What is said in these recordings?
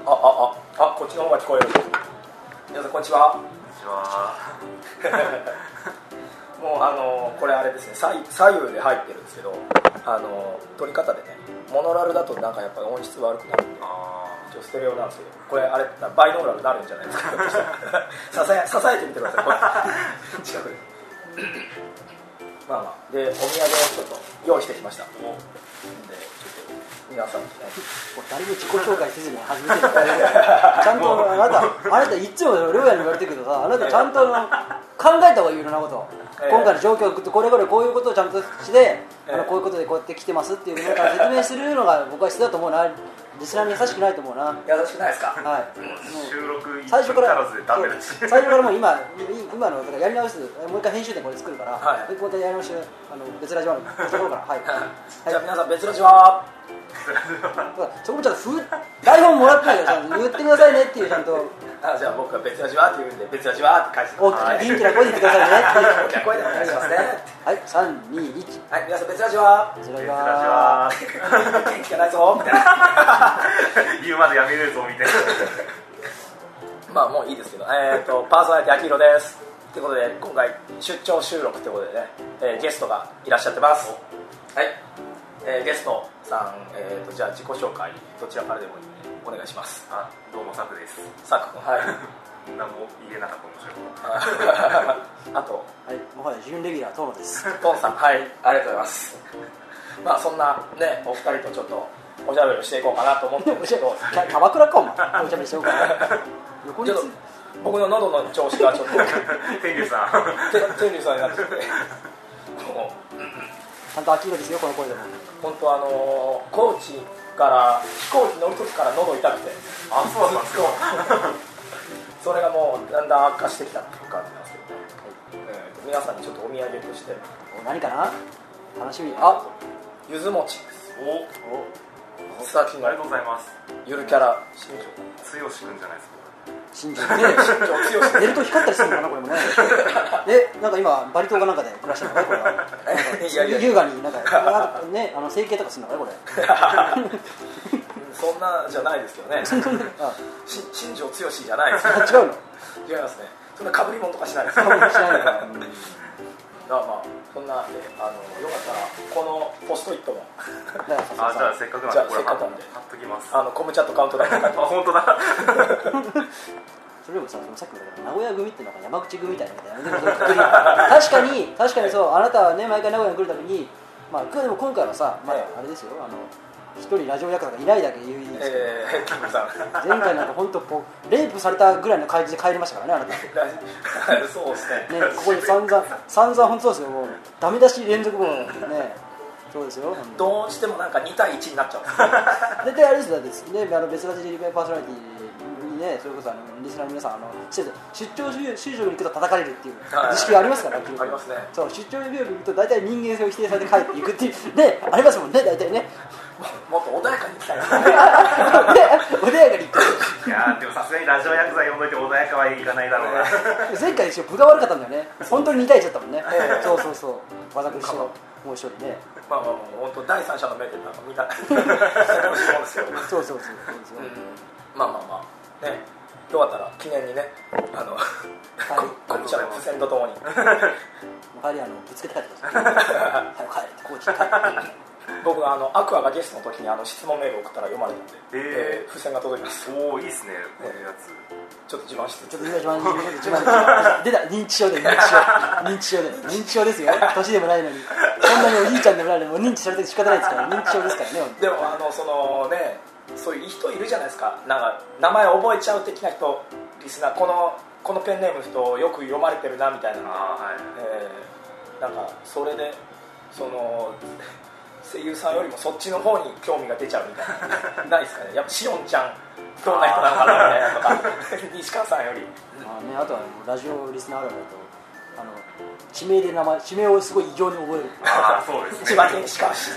こっちの方が聞こえる。皆さんこんにちは。もうこれあれですね、左右で入ってるんですけど、撮り方でね、モノラルだとなんかやっぱ音質悪くなるんで、一応ステレオなんですけど、これあれバイノーラルになるんじゃないですか。支えてみてください。近くで。まあまあ、でお土産をちょっと用意してきました。でちょっと皆さんにね、 誰も自己紹介せずに始めてるちゃんとあなたいつもりょうやに言われてるけどさ、あなたちゃんと考えた方がいいようなことを、今回の状況これこういうことをちゃんとして、こういうことでこうやって来てますっていうのを説明するのが僕は必要だと思うな。リスナーに優しくないと思うな。 優しくないですか。 はい。 収録最初から最初からもう今のだからやり直す、もう一回編集でこれ作るから、 はい、 もう一回やり直し別ラジオのところから、はい。 じゃあ皆さん別ラジオは。 そこもちょっと台本もらってないから言ってくださいねっていうちゃんと。 じゃあ僕は別ラジオはって言うんで別ラジオはって返して。 大きな元気な声で言ってくださいね。 大きな声でお願いしますね。 はい、3、2、1。 はい、皆さん別ラジオは。 別ラジオは。 元気がないぞみたいな。 言うまでやめるぞみたいな。まあもういいですけど、パーソナリティ秋広ですということで、今回出張収録ということでね、ゲストがいらっしゃってます。はい、ゲストさん、じゃあ自己紹介どちらからでもいいお願いします。 どうもサクです。 サク君、はい。 何も言えなかった面白い。 あと、 はい、もはや準レギュラートーノです。 トンさん、はい、ありがとうございます。まあそんなね、お二人とちょっとおしゃべりをしていこうかなと思ってるんですけど、 キャバクラかお前、おしゃべりしようかな。 ちょっと僕の喉の調子がちょっと天竜さんになってきて、 ちゃんと秋広ですよ、この声でも。 本当高知から飛行機乗る時から喉痛くて、 そうなんですか。 それがもうだんだん悪化してきたっていう感じなんですけどね。皆さんにちょっとお土産として何かな、楽しみ。 ゆず餅です。 おさっきのありがとうございます。 ゆるキャラ新庄剛君じゃないですか。 新庄ね、寝ると光ったりするのかなこれもね。なんか今バリ島かなんかで暮らしてるのかこれは。優雅になんかね、整形とかするのかこれ。 そんなじゃないですけどね。新庄剛志じゃないです。 違うの？ 違いますね。そんな被り物とかしないです。 被り物しないのか。 まあそんなでよかったらこのポストイットもじゃあせっかくなんでこれ貼っときます。 コムチャットカウントダウンとか本当だ。 それでもさっきの名古屋組っていうのが山口組みたいなみたいな。確かにそう、あなたはね毎回名古屋に来るたびに、でも今回はさ、あれですよ、一人ラジオ役者がいないだけ言うんですけど、前回なんか本当レイプされたぐらいの感じで帰りましたからね、あなた。 そうですね。 ここに散々本当そうですよ、もうダメ出し連続もね、そうですよ。 どうしてもなんか2対1になっちゃう。 大体あれですよね、別ラジリベパーソナリティにね、それこそリスナーの皆さん出張就職に行くと叩かれるっていう図式がありますから。 ありますね。 そう、出張就職に行くと大体人間性を否定されて帰っていくっていうね、ありますもんね、大体ね。 もっと穏やかに行きたいな。 穏やかに行く。 いやでもさすがにラジオ薬剤呼んどいて穏やかはいかないだろうな。 前回一緒分が悪かったんだよね。本当に2対1だったもんね。そう私ともう一人ね。 本当第三者の目でなんか見た。 そうね、よかったら記念にね、コムチャの付箋とともに。 帰りぶつけて帰ってください。帰って高知に帰って。 僕がアクアがゲストの時に質問メールを送ったら読まれたんで、付箋が届きます。 おお、いいっすね、こういうやつ。 ちょっと自慢して。 ちょっと自慢出た、認知症ですよ。年でもないのに、そんなにおじいちゃんでもないのに、もう認知されて仕方ないですから、認知症ですからね。 でもそういう人いるじゃないですか。なんか名前覚えちゃう的な人、リスナー、このペンネームの人よく読まれてるなみたいな。なんかそれで声優さんよりもそっちの方に興味が出ちゃうみたいな。ないですかね。やっぱしおんちゃんどんな人なのかなみたいなとか、西川さんより。 あとはラジオリスナーあるあると、地名をすごい異常に覚える。 そうですね。 千葉県石川市。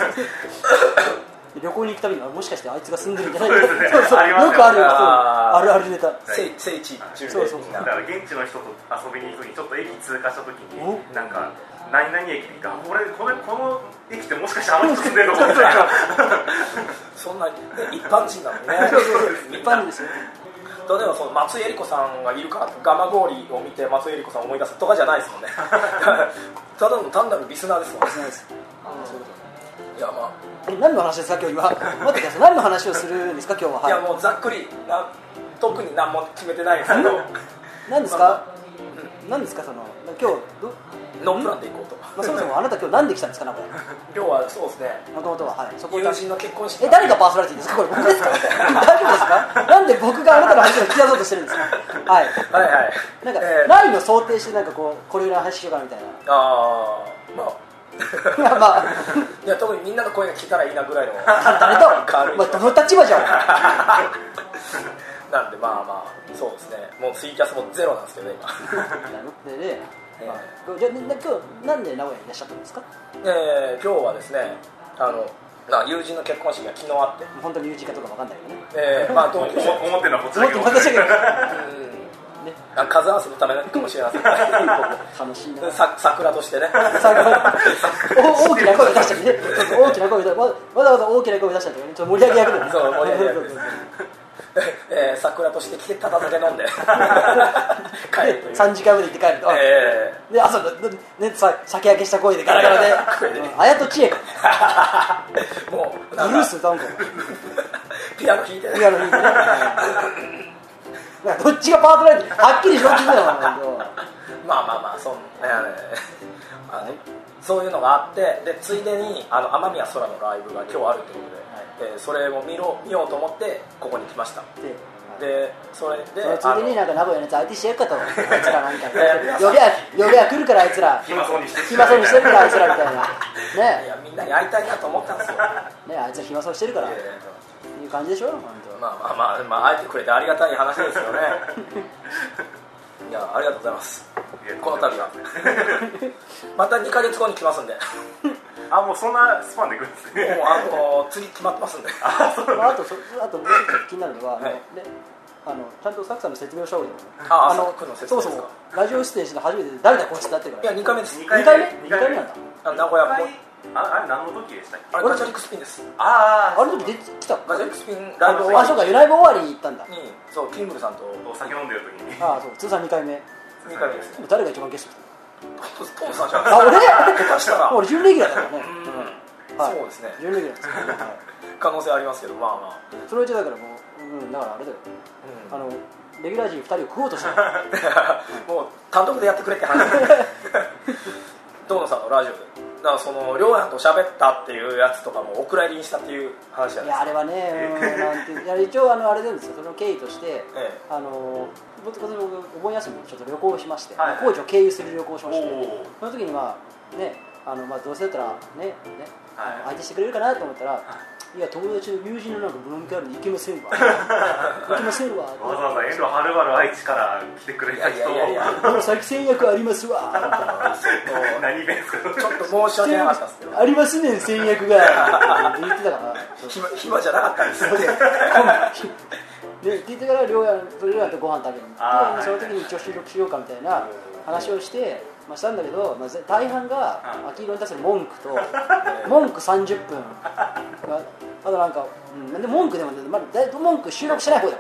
旅行に行くたびにもしかしてあいつが住んでるんじゃないか。そうよくあるネタ。 聖地巡礼。 だから現地の人と遊びに行くにちょっと駅通過した時になんか何々駅で行った、この駅ってもしかしてあの人住んでるのみたいな。 そんな、ね、一般人なのにね一般人ですよ。 例えばその松井絵里子さんがいるからガマゴーリを見て松井絵里子さんを思い出すとかじゃないですもんねただの単なるリスナーですもんね。 そうですいやまあ何の話ですか今日は。待ってください、何の話をするんですか今日は。はい、 いやもうざっくり特に何も決めてないですけど何ですか、何ですかその今日ノープランで行こうと、 まあ、そもそもあなた今日何で来たんですか名古屋。 今日はそうですね、 もともとは、はい、そこ友人の結婚式。 誰がパーソナリティですかこれ僕ですか大丈夫ですか。なんで僕があなたの話を聞き出そうとしてるんですか。はいはいはい、 なんか、ないの想定してなんかこれぐらいの話しようかみたいな。 ああまあまあいや特にみんなの声が聞けたらいいなぐらいの誰と、まあ、どの立場じゃんなんでまあまあそうですね、もうツイキャスもゼロなんですけど今でね、まあ、じゃあ今日なんで名古屋にいらっしゃったんですか。 今日はですね友人の結婚式が昨日あって、 本当に友人かとかわかんないけどね、 まあ同級生思ってるのはこっちだけど思ってましたけどね、数合わせのためかもしれません楽しいな桜としてね大きな声を出したりね大きな声をわざわざ大きな声を出したりとかね、ちょっと盛り上げ役でね、 そう盛り上げ役です桜として来てただけ飲んで帰るという 3時間目で行って帰ると、で朝ね酒焼けした声でガラガラで綾戸千恵かもうブルース歌うんかピアノ弾いてねピアノ弾いてねどっちがパートナーってはっきりしろって言うんだよまあそういうのがあって、でついでに天宮空のライブが今日あるということで、それを見ようと思ってここに来ました。でそれでついでになんか名古屋のやつ相手してやっかとあいつらなんか呼べや来るからあいつら暇そうにしてるからあいつらみたいなねいやみんなに会いたいなと思ったんですよね、あいつら暇そうしてるからいう感じでしょ本当。 まあ会えてくれてありがたい話ですよねいやありがとうございます。この度はまた2ヶ月後に来ますんでもうそんなスパンで来るんですね。 もう次決まってますんであともう一つ気になるのは、ちゃんとサクさんの説明をした方がいいの。そもそもラジオ出演して初めて誰だこいつってなってるから。 いや2回目です。 2回目なんだ。 名古屋もあれ何の時でしたっけ。 あれガチャリックスピンです。 あの時出てきた。 ガチャリックスピンライブ。 そうか、ライブ終わりに行ったんだ。 そうキングルさんとお酒飲んでる時に。 そう通算2回目。 2回目ですね。 誰が一番ゲスト来た。 トムさんじゃないですか。 俺準レギュラーだからね。 そうですね。 準レギュラーです可能性ありますけど、まあそのうちだからもうだからあれだよ。レギュラー陣2人を食おうとしたもう単独でやってくれって話遠野さんのラジオでだからその亮やんと喋ったっていうやつとかもお蔵入りにしたっていう話じゃないですか。 いやあれはね一応あれなんですよ。その経緯として僕お盆休みにちょっと旅行をしまして、高知を経由する旅行をしまして、その時にどうせだったらね相手してくれるかなと思ったら、いや友達の友人のなんかブロムキャルに行けませんわ行けませんわわざわざ遠路はるばる愛知から来てくれた人もう先戦略ありますわ何弁ですか。 ちょっと申し訳なかったですけどありますねん戦略が言ってたから暇じゃなかったんですよで聞いてから亮やとご飯食べに行って、その時に一応収録しようかみたいな話をしてしたんだけど、大半が秋色に対する文句と文句30分あとなんか、で文句でも文句収録しない方だから、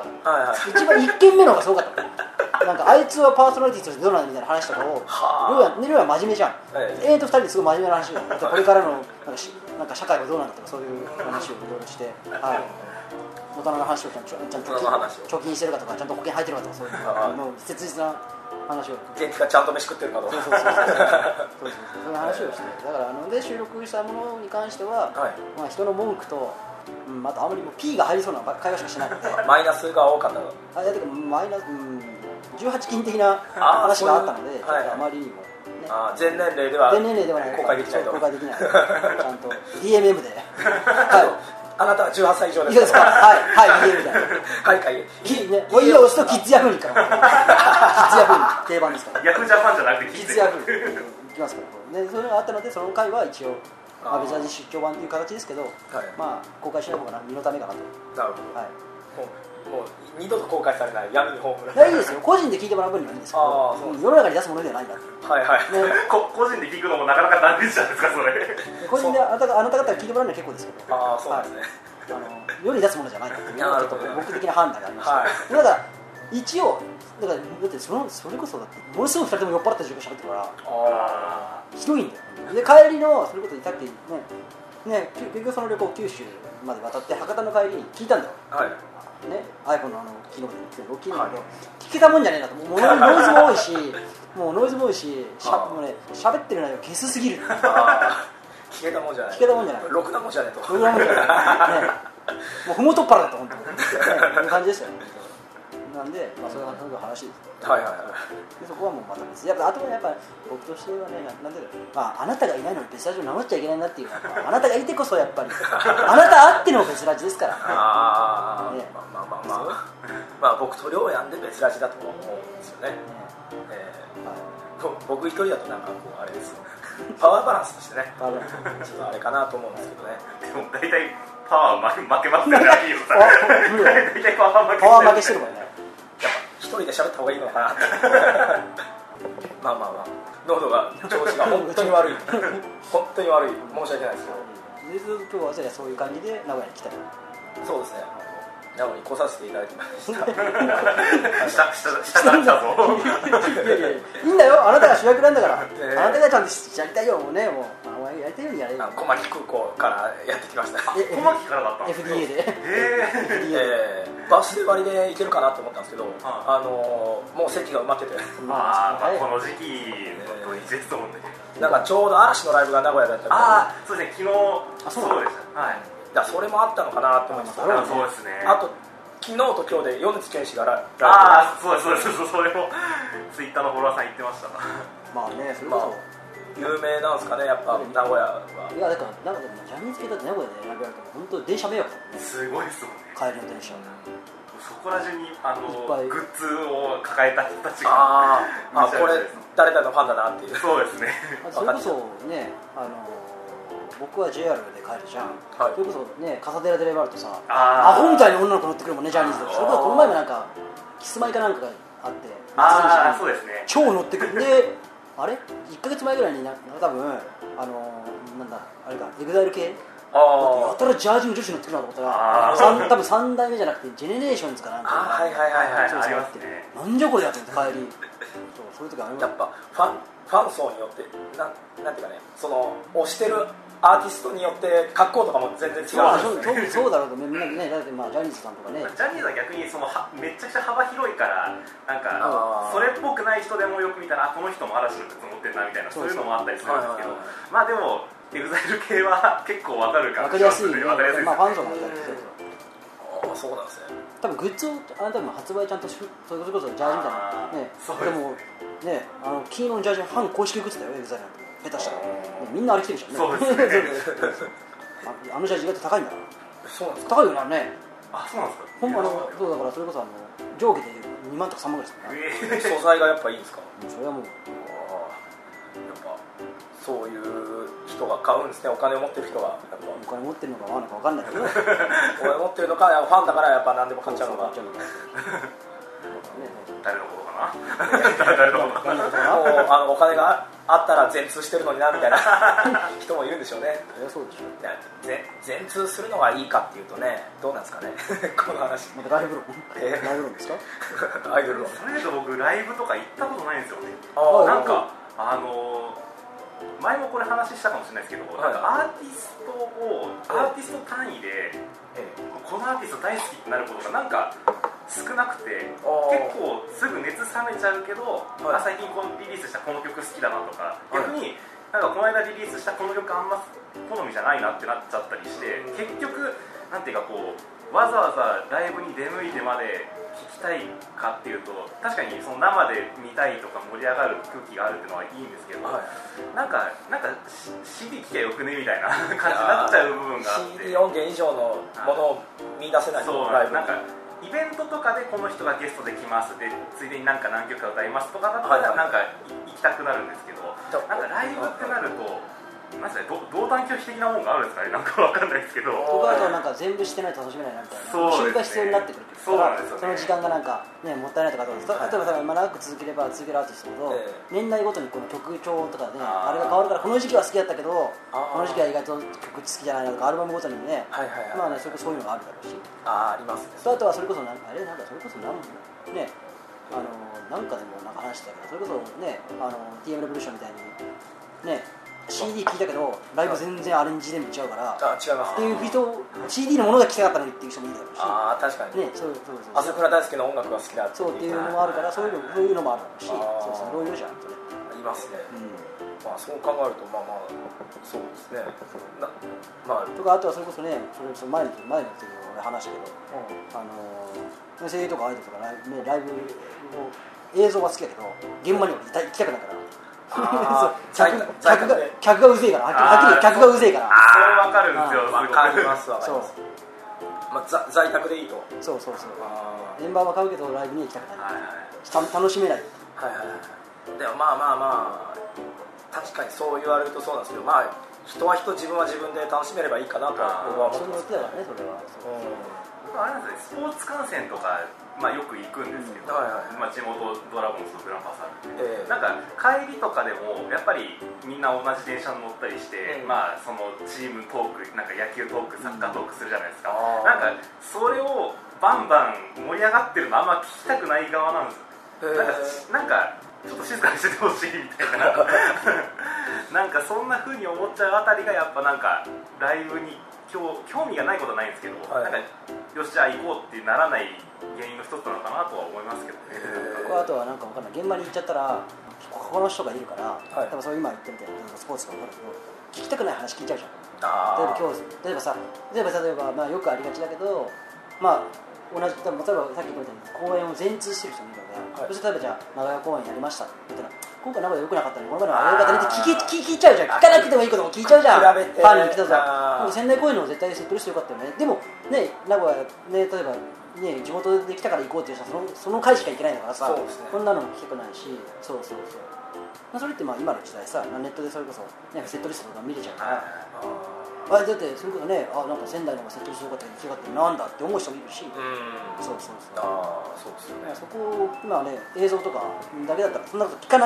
一番1件目の方がすごかったなんかあいつはパーソナリティとしてどうなんだみたいな話とかを亮は真面目じゃん、2人ですごい真面目な話をこれからのなんか社会はどうなんだとかそういう話をいろいろして、大人の話をちゃんと貯金してるかとかちゃんと保険入ってるかとかそういうもう切実な話を元気がちゃんと飯食ってるかどうかそういう話をしてだからで収録したものに関しては、人の文句と、あとあまりもう P が入りそうな会話しかしないのでマイナスが多かったのマイナス、18禁的な話があったのであまりにも、 全年齢ではない公開できないとちゃんと DMM であなたは18歳以上ですいいですかはい言えみたいないいよ押すとキッズヤフーに行くからキッズヤフーに定番ですからヤフージャパンじゃなくてキッズヤフー行きますからでそういうのがあったのでその回は一応アベジャージ出張版という形ですけど、公開しない方が身のためかなと。 なるほど、もう二度と公開されない闇に葬られいいですよ、個人で聞いてもらう分にはいいんですけど、世の中に出すものではないんだと。 個人で聞くのもなかなかダメじゃないですかそれ。 個人であなた方が聞いてもらうのは結構ですけど。 そうですね。 世に出すものじゃないっていうのはちょっと僕的な判断がありました、 はい、 ただ一応だってそれこそだってものすごく2人とも酔っ払った状況喋ってるからひどいんだよ。で帰りのそれこそさっきね結局その旅行九州まで渡って博多の帰りに聞いたんだよ、 はいね、iPhone の機能で大きいので、聞けたもんじゃねえなと、もうノイズも多いしもうノイズも多いしもうね喋ってる内容ゲスすぎる聞けたもんじゃない、 聞けたもんじゃない、 ろくなもんじゃないと、 ろくなもんじゃない、ね、もうふもとっぱらだと本当に、ね、こういう感じでしたよね。なんで、まあ、そういう話です。 はいはいはい。 でそこはもうまた別。やっぱあとはやっぱ僕としてはね、なんで、まああなたがいないのに別ラジオ直っちゃいけないなっていう、あなたがいてこそやっぱりあなたあっての別ラジですから。 ああ、 ね、 まあ僕と亮やんで別ラジだと思うんですよね。僕一人だとなんかこうあれですよ。パワーバランスとしてね、ちょっとあれかなと思うんですけどね。 でも大体パワー負けますよね。大体パワー負けしてるもんね。 やっぱ一人で喋った方がいいのかなってまあ喉が調子が本当に悪い本当に悪い、申し訳ないですけど、 今日はじゃあそういう感じで名古屋に来たり。 そうですね、名古屋に来させていただきました下だったぞいやいいんだよ、あなたが主役なんだから、あなたがちゃんとやりたいよ、もうね、もうやりたいようにやれる。 小牧空港からやってきました。 小牧からだったんですか。 FDA でバス割りで行けるかなと思ったんですけど、もう席が埋まってて、 この時期の土日ですもんね。 なんかちょうど嵐のライブが名古屋だったから、そうですね、昨日そうでした。はい、 だそれもあったのかなと思います。 そうですね。 あと昨日と今日で米津玄師がライブ、 そうですそれもツイッターのフォロワーさん言ってました。 まあね、それこそ有名なんですかね、やっぱ名古屋は。 いやだからジャニーズ系だって名古屋で選べられたら本当電車迷惑だもんね。 すごいですもんね。 帰りの電車。 そこら中にグッズを抱えた人たちがこれ誰々のファンだなっていう。 そうですね。 それこそね、僕は JR で帰るじゃん、はい、それこそね、笠寺で選ばれるとさ、アホみたいに女の子乗ってくるもんね、ジャニーズとか。それこそこの前もなんかキスマイかなんかがあって、 そうですね、 超乗ってくる。であれ1ヶ月前ぐらいに多分なんだあれか、エグザイル系やたらジャージの女子乗ってくるなと思ったら、多分3代目じゃなくてジェネレーションズかなんか、 はいありますね。 なんじゃこれやって帰りそういう時あります。 やっぱファン層によってなんていうかね、その推してるアーティストによって格好とかも全然違うんですそうだろうとみんなね、だってまあジャニーズさんとかね、 ジャニーズは逆にめちゃくちゃ幅広いから、なんかそれっぽくない人でもよく見たら、この人も嵐の靴持ってるなみたいな、そういうのもあったりするんですけど、まあでもエグザイル系は結構わかるから分かりやすいね、 まあファン層なんだけど、 そうなんですね。 多分グッズを多分発売ちゃんとそれこそジャージみたいなね、でもね、黄色のジャージは反公式グッズだよ、エグザイルなんて下手したら、みんなあれ着てるじゃんね。 そうですねあのジャージ意外と高いんだから。 そうなんですか。 高いよなね。 そうなんですか。 そうだから、それこそ上下で2万とか3万ぐらいですね。素材がやっぱいいんですか。 それはもうやっぱそういう人が買うんですね。お金を持ってる人がやっぱお金持ってるのかわかんないけど、お金持ってるのか、ファンだからやっぱ何でも買っちゃうのか。 誰のことかな。誰のことかな。お金があったら全通してるのになみたいな人もいるんでしょうね。 そうでしょ。 全通するのがいいかっていうとね、どうなんですかねこの話。 またライブ論ですか。 アイドル論。 それと僕ライブとか行ったことないんですよね。なんか前もこれ話したかもしれないですけど、なんかアーティスト単位でこのアーティスト大好きってなることがなんか少なくて、結構すぐ熱冷めちゃうけど、最近リリースしたこの曲好きだなとか、逆になんかこの間リリースしたこの曲あんま好みじゃないなってなっちゃったりして、結局なんていうかこうわざわざライブに出向いてまで聴きたいかっていうと、確かにその生で見たいとか盛り上がる空気があるっていうのはいいんですけど、なんか CD 聴きゃよくねみたいな感じになっちゃう部分があって、 CD 音源以上のものを見出せない。 そうなんかイベントとかでこの人がゲストで来ますで、ついでになんか何曲か歌いますとかだったらなんか行きたくなるんですけど、なんかライブってなるとなんですかね、同担拒否的なもんがあるんですかね、なんかわかんないですけど、 とかあとなんか全部してないと楽しめないなみたいな習慣必要になってくるそうなんですよね。 その時間がなんか、ね、もったいないとか、例えばさ、長く続ければ続けるアーティストほど、年代ごとにこの曲調とかね、あれが変わるから、この時期は好きだったけどこの時期は意外と曲好きじゃないなとか、アルバムごとにもね、まあね、それこそそういうのがあるだろうし、 ありますね。 あとはそれこそなんかそれこそね、なんかでもなんか話してたけど、それこそね、TM レボリューションみたいにね、CD 聴いたけどライブ全然アレンジ全部違うから、 違いますっていう人、CD のものが聴きたかったのにっていう人もいるだろうし、 確かにね、そう朝倉大輔の音楽が好きだっていうのもあるから、そういうのもあるだろうし、そういろいろじゃんそれいますね。まあそう考えるとまあそうですね。 とか、あとはそれこそね、前の時に俺話したけど、声優とかアイドルとかライブの映像は好きだけど現場には行きたくないから客がうぜえから、はっきり客がうぜえから。 それ分かるんですよ。 分かります分かります。在宅でいいと。 そうメンバーは買うけどライブに行きたくない、楽しめない。 でも確かにそう言われるとそうなんですけど、人は人、自分は自分で楽しめればいいかなと僕は思ってます。 それだからね、それは。 僕はあれなんですね、スポーツ観戦とかよく行くんですけど、地元ドラゴンズとグランパスあるんで、なんか帰りとかでもやっぱりみんな同じ電車に乗ったりして、そのチームトーク、なんか野球トーク、サッカートークするじゃないですか。なんかそれをバンバン盛り上がってるのあんま聞きたくない側なんですよ。なんかちょっと静かにしててほしいみたいななんかそんな風に思っちゃうあたりがやっぱなんかライブに興味がないことはないんですけど、なんかよしじゃあ行こうってならない原因の一つなのかなとは思いますけどね。 あとはなんか分かんない、現場に行っちゃったらここの人がいるから、多分そう今言ってみたいなスポーツとか分かるけど聞きたくない話聞いちゃうじゃん。例えばよくありがちだけど、同じ、例えばさっき言ったみたいに公演を全通してる人もいるので、そして例えばじゃあ名古屋公演やりましたって言ったら、今回名古屋良くなかったのにこの前の良かったねって聞いちゃうじゃん。聞かなくてもいいことも聞いちゃうじゃん。ファンに来たぞ、仙台公演の絶対セットリスト良かったよね。でもね、名古屋ね、例えばね、地元で来たから行こうっていう人はその回しか行けないんだからさ、こんなのも聞きたくないし、それって今の時代さ、ネットでそれこそ、ね、セットリストとか見れちゃうから、だってそれこそね、なんか仙台のセットリスト良かったなんだって思う人もいるし、そうですよね。そこを今ね、映像とかだけだったらそんなこと聞く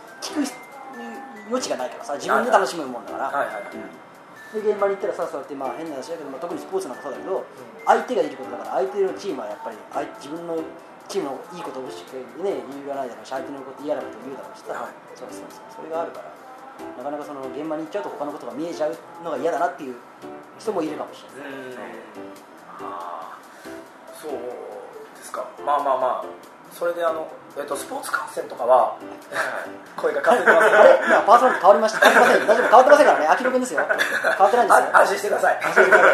余地がないからさ、自分で楽しむもんだから。で現場に行ったらさ、そうやって変な話だけど、特にスポーツなんかそうだけど、相手がいることだから、相手のチームはやっぱり自分のチームのいいことをしっかりね言わないだろうし、相手のこと嫌なことを言うだろうしさ、それがあるから、なかなかその現場に行っちゃうと他のことが見えちゃうのが嫌だなっていう人もいるかもしれない。 そうですか。それでスポーツ観戦とかは声がかすれてますよね。 パーソナリティ変わりました。大丈夫、変わってませんからね。秋野君ですよ。変わってないんですよ。 安心してください。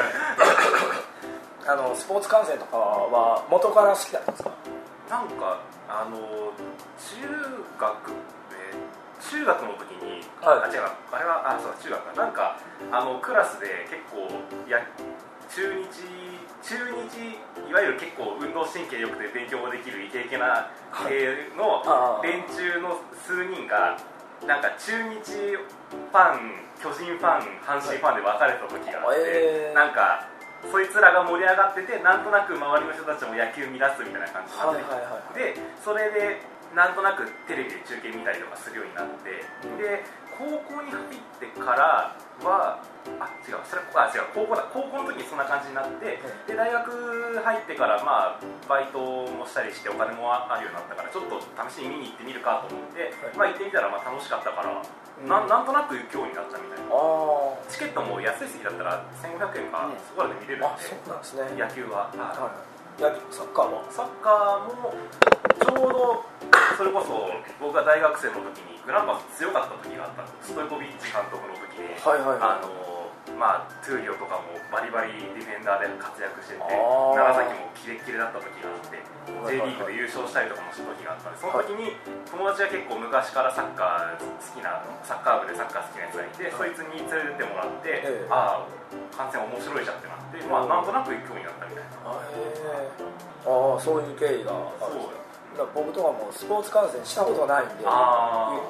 スポーツ観戦とかは元から好きだったんですか？ なんか中学の時に、違う、あれはそう中学かなんかクラスで結構中日いわゆる結構運動神経良くて勉強もできるイケイケな系の連中の数人がなんか中日ファン、巨人ファン、阪神ファンで分かれた時があって、なんかそいつらが盛り上がってて、なんとなく周りの人たちも野球見出すみたいな感じになって、でそれでなんとなくテレビで中継見たりとかするようになって、で高校に入ってからは高校の時にそんな感じになって、で大学入ってからバイトもしたりしてお金もあるようになったから、ちょっと試しに見に行ってみるかと思って、行ってみたら楽しかったから、なんとなく今日になったみたいな。チケットも安い席だったら1500円かそこらで見れるんで、野球は。 サッカーもちょうどそれこそ僕が大学生の時にグランパス強かった時があったんです。ストイコビッチ監督の時で、トゥーリオとかもバリバリディフェンダーで活躍してて、長崎もキレッキレだった時があって、J リーグで優勝したりとかもした時があったんで、その時に友達が結構昔からサッカー部でサッカー好きなやつがいて、そいつに連れてってもらって、観戦面白いじゃんってなって、なんとなく行くようになったみたいな。 そういう経緯がある。僕とかもスポーツ観戦したことがないんで、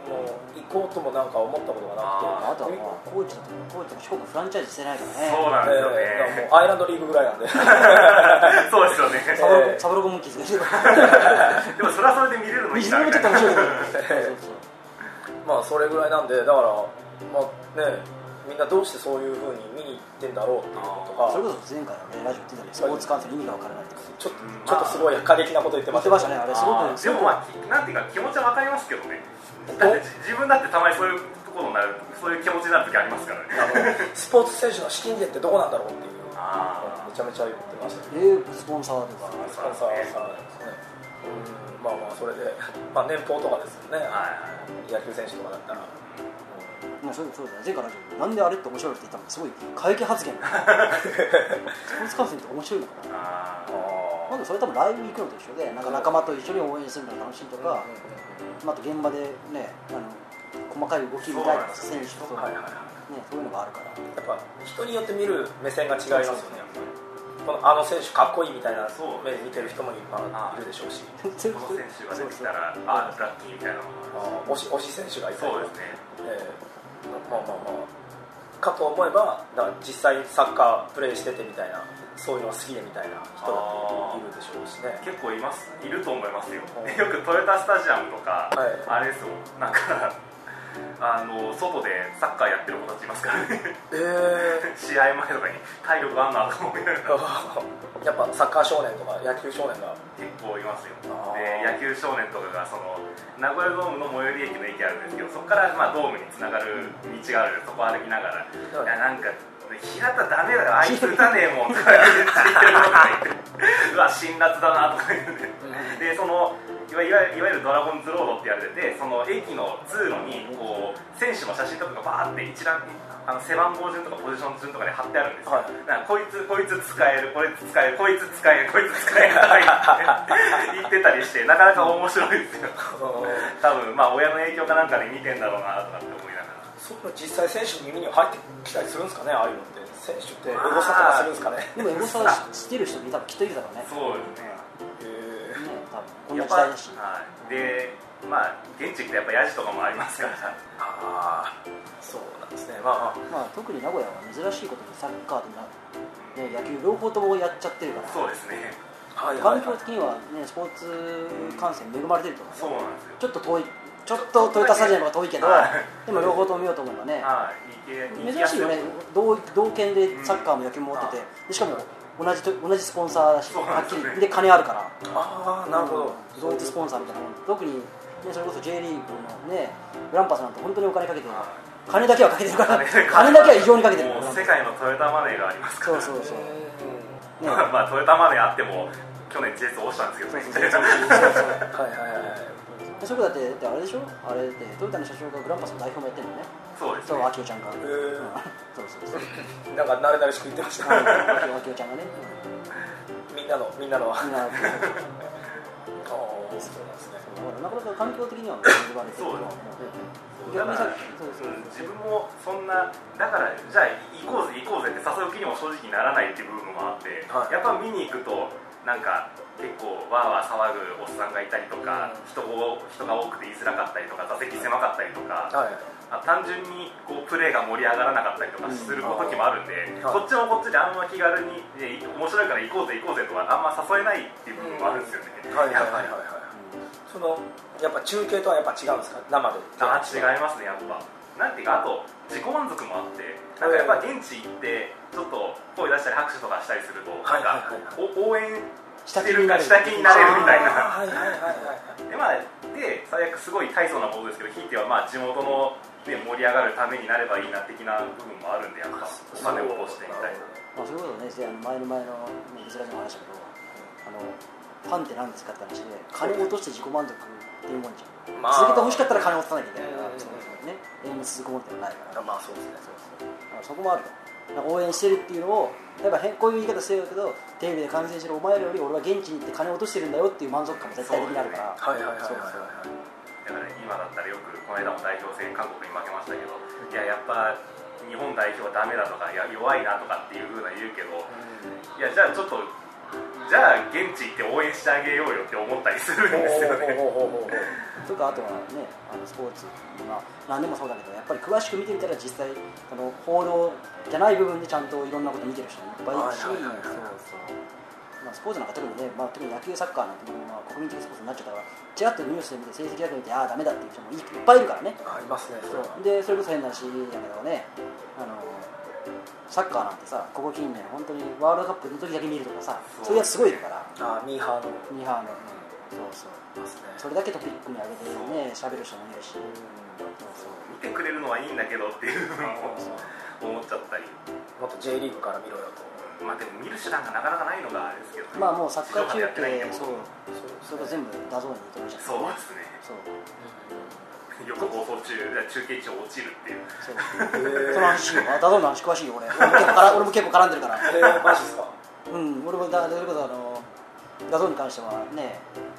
もう行こうともなんか思ったことがなくて、 あとはまあコーチとか四国フランチャイズしてないからね。 そうなんですよね、 もうアイランドリーグぐらいなんでそうですよね、 サブロゴモンキーズがでもそれはそれで見れるのいいな見るのもちょっと面白いけどまあそれぐらいなんで、だからまあね、みんなどうしてそういう風に見に行ってんだろうっていうこととか、 それこそ前回のねラジオ言ってたり、スポーツ観戦の意味が分からないってちょっとすごい過激なこと言ってましたね。あれすごくでもまあなんていうか気持ちは分かりますけどね。だって自分だってたまにそういうところになる、そういう気持ちになる時ありますからね。 スポーツ選手の資金源ってどこなんだろうっていう、めちゃめちゃ言ってましたね。 スポンサーとかスポンサーですね。まあまあそれで、まあ、年俸とかですよね、野球選手とかだったら。 そうだね、前回のラジオなんであれって面白いって言ったのすごい過激発言スポーツ観戦って面白いのかな。まずそれ多分ライブ行くのと一緒で、なんか仲間と一緒に応援するのが楽しいとか、あと現場でね、細かい動き見たいとか選手とか、そういうのがあるから、 やっぱ人によって見る目線が違いますよね。あの選手かっこいいみたいな目で見てる人もいるでしょうし、 この選手が出てきたらラッキーみたいな推し選手がいたり、 そうですね、 まあかと思えば、だから実際サッカープレーしててみたいな、そういうのが好きでみたいな人だっているでしょうしね。 結構いると思いますよ。よくトヨタスタジアムとか、あれですよ、なんか外でサッカーやってる子たちいますからね。試合前とかに体力あんなと思いながらやっぱサッカー少年とか野球少年が結構いますよ。で野球少年とかが名古屋ドームの最寄り駅の駅あるんですけど、そこからまあドームにつながる道があるんで、そこ歩きながら、いやなんか平田ダメだよ、あいつ打たねえもんとか言ってるのがいてうわ辛辣だなとか言って、でいわゆるドラゴンズロードって言われてて、その駅の通路にこう選手の写真とかがバーって一覧背番号順とかポジション順とかで貼ってあるんですよ、だからこいつ使える、こいつ使える、こいつ使える、こいつ使えるとか言ってたりして、なかなか面白いですよ多分まあ親の影響かなんかで見てんだろうなとかって思いながら。 そこ実際選手の耳には入ってきたりするんですかね、ああいうのって。選手ってエゴサとかするんですかね。 でもエゴサしてる人に多分きっといるだろうね。 そうですね。 こんな時代だし。 で、まあ現地ってやっぱヤジとかもありますから。 そうなんですね。まあ特に名古屋は珍しいことにサッカーと野球両方ともやっちゃってるから。 そうですね。 環境的にはね、スポーツ観戦恵まれてると思う。 そうなんですよ。 ちょっっとトヨタスタジアムが遠いけど、でも両方とも見ようと思えばね、珍しいよね。同県でサッカーも野球も持ってて、でしかも同じスポンサーだし、はっきりで金あるから。 なるほど。 同一スポンサーみたいなもん。特に、ね、それこそ J リーグのねグランパスなんて本当にお金かけてる、金だけはかけてるから、金だけは異常にかけてる。 世界のトヨタマネーがありますから。 そうまあトヨタマネーあっても去年 J2 落ちたんですけどね。 そこだってあれでしょ、あれってトヨタの社長がグランパスの代表もやってるのね。 そうですね。そう、秋代ちゃんが。 なんか慣れ慣れしく言ってました。 秋代ちゃんがね。 みんなの。 そうなんですね。なかなか環境的には恵まれてる。 そうだから自分もそんなだからじゃあ行こうぜって誘う気にも正直ならないっていう部分もあって、やっぱ見に行くとなんか結構わーわー騒ぐおっさんがいたりとか、人が多くて言いづらかったりとか、座席狭かったりとか、単純にこうプレーが盛り上がらなかったりとかする時もあるんで、こっちもこっちであんま気軽に面白いから行こうぜとかあんま誘えないっていう部分もあるんですよね。 やっぱ中継とはやっぱ違うんですか、生で。 違いますね、やっぱ。なんていうか、あと自己満足もあって、なんかやっぱ現地行ってちょっと声出したり拍手とかしたりすると、なんか応援してるか下気になれるみたいな。で最悪すごい大層なものですけど、ひいてはまあ地元の盛り上がるためになればいいな的な部分もあるんで、やっぱお金を落としてみたいな。 そういうことね、前のイスラエルの話だけど、ファンって何ですかって話で、金を落として自己満足っていうもんじゃん。続けて欲しかったら金を落とさなきゃいけないから、永遠に続くもんってないから。 そうですね。 そこもあると。応援してるっていうのを、やっぱこういう言い方してるけど、テレビで観戦してるお前らより俺は現地に行って金を落としてるんだよっていう満足感も絶対的にあるから。 だから今だったらよくこの間も代表戦韓国に負けましたけど、いややっぱ日本代表はダメだとか、いや弱いなとかっていう風な言うけど、いやじゃあちょっとじゃあ現地行って応援してあげようよって思ったりするんですよね。 とかあとはねスポーツ、何でもそうだけどやっぱり詳しく見てみたら実際報道じゃない部分でちゃんといろんなこと見てる人もいっぱいいるし、スポーツなんか特にね、特に野球サッカーなんて国民的スポーツになっちゃったらチラッとニュースで見て成績だけ見てダメだっていう人もいっぱいいるからね。 いますね。 でそれこそ変な話だけどねサッカーなんてさここ近年本当にワールドカップの時だけ見るとかさそういうやつすごいいるから。 ミーハーのそれだけトピックに上げてね喋る人もいるし、 見てくれるのはいいんだけどっていう部分も思っちゃったり、 もっと J リーグから見ろよと。 でも見る手段がなかなかないのがあれですけどね。 もうサッカー中継それが全部ダゾーンに取られちゃってそうですね。横放送中継中落ちるっていう。 その話ダゾーンの話詳しいよ俺も結構絡んでるから。 マジですか。 俺もそれこそダゾーンに関してはね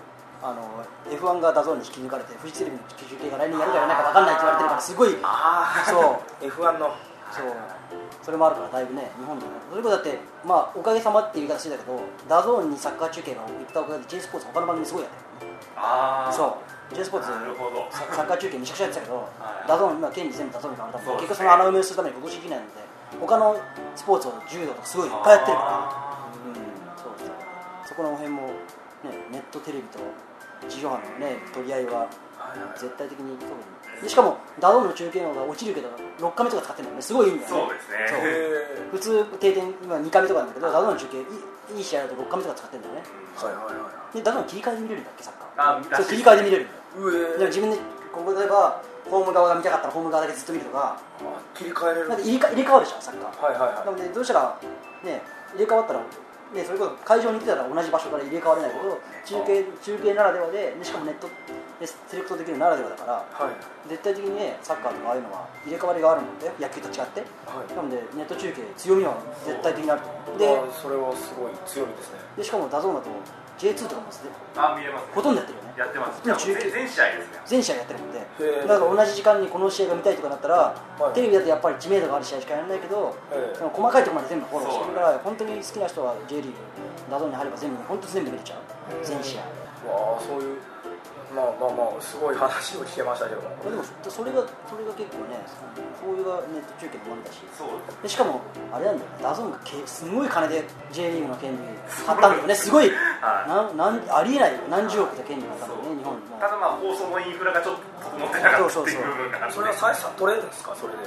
F1 がダゾーンに引き抜かれてフジテレビの中継が来年やるかやらないか分かんないって言われてるからすごいそう F1 のそれもあるからだいぶね日本でもそれこそだっておかげさまっていう言い方してたけどダゾーンにサッカー中継が行ったおかげで J スポーツ他の番組すごいやってるそう J スポーツサッカー中継めちゃくちゃやってたけどダゾーン今権利全部ダゾーンに変わったから結局その穴埋めをするために今年1年なんで他のスポーツを柔道とかすごいいっぱいやってるからそこの辺もネットテレビと地上波の取り合いは絶対的に特にしかもダゾーンの中継の方が落ちるけど6カメとか使ってるのねすごいいいんだよね。 そうですね。 普通定点今2カメとかなんだけどダゾーンの中継いい試合だと6カメとか使ってるんだよね。でダゾーン切り替えで見れるんだっけサッカー。そう切り替えで見れるんだよ。自分で例えばホーム側が見たかったらホーム側だけずっと見るとか切り替えれる。 入れ替わるじゃんサッカー。なのでどうしたら入れ替わったらそれこそ会場に行ってたら同じ場所から入れ替われないけど中継ならではでしかもネットでセレクトできるならではだから、絶対的にサッカーとかああいうのは入れ替わりがあるもんで野球と違って、なのでネット中継強みは絶対的にあるでそれはすごい強みですね。 でしかもダゾーンだと J2 とかも見れますね。 ほとんどやってるよね。 やってます。全試合ですね。 全試合やってるもんでだから同じ時間にこの試合が見たいとかなったら、テレビだとやっぱり知名度がある試合しかやらないけど、その細かいところまで全部フォローしてるから本当に好きな人は J リーグダゾーンに入れば本当全部見れちゃう全試合。 そういうすごい話を聞けましたけどもでもそれが結構ねそういうがネット中継のものだしでしかもあれなんだよねダゾーンがすごい金で J リーグの権利買ったんだよねすごいありえない何十億で権利買ったんだよね日本の。 ただ放送のインフラがちょっと整ってなかったっていう部分があって、 それは採算取れるんですかそれで。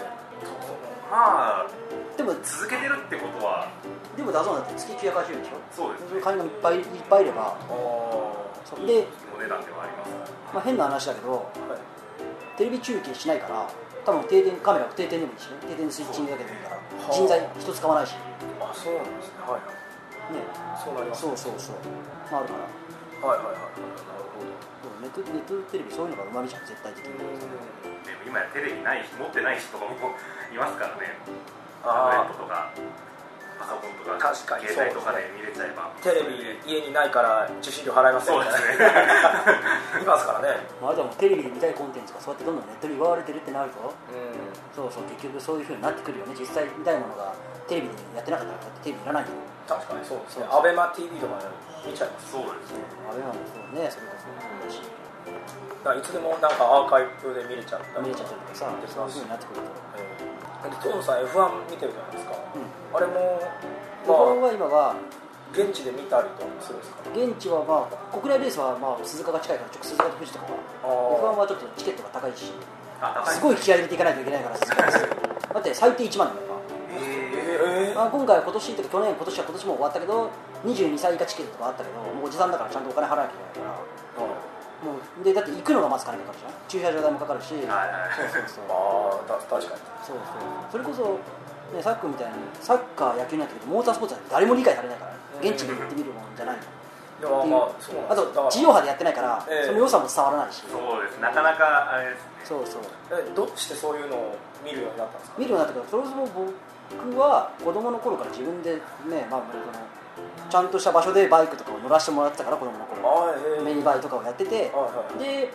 でも続けてるってことはでもダゾーンだって月980円でしょ。 そうです。 その金がいっぱいいればでお値段ではあります。 変な話だけど、テレビ中継しないから多分定点カメラ定点でもいいしね定点でスイッチングだけでもいいから人材一つ使わないしそうなんですね。そうなります。 そうあるからなるほど。ネットテレビそういうのがうまみじゃん絶対的に。 今やテレビ持ってない人とかもいますからね。タブレットとかパソコンとか携帯とかで見れちゃえばテレビ家にないから受信料払いますよね。いますからね。 あとはテレビで見たいコンテンツがそうやってどんどんネットに奪われてるってなると結局そういう風になってくるよね。実際見たいものがテレビでやってなかったらテレビいらないよ。 確かにそうですね。アベマ TV とか見ちゃいます。 そうですね。 アベマもそうねそれこそそうだしいつでもなんかアーカイブで見れちゃったりとかさそういう風になってくるとトヨンさん F1 見てるじゃないですか。あれも F1 は今は現地で見たりとかするんですか。 現地は国内レースは鈴鹿が近いから鈴鹿と富士とかは F1 はちょっとチケットが高いしすごい気合い入れていかないといけないからだって最低1万だから今回は今年とか去年今年も終わったけど22歳以下チケットとかあったけどもうおじさんだからちゃんとお金払わなきゃいけないからもうでだって行くのがまず金かかるじゃん駐車場代もかかるし確かにそれこそさっきみたいにサッカー野球になってくるとモータースポーツは誰も理解されないから現地に行ってみるもんじゃないのあと地上波でやってないからその良さも伝わらないしそうですなかなかあれですねどうしてそういうのを見るようになったんですか。 見るようになったけどそれこそ僕は子供の頃から自分でちゃんとした場所でバイクとかを乗らせてもらってたから子供の頃ミニバイとかをやっててで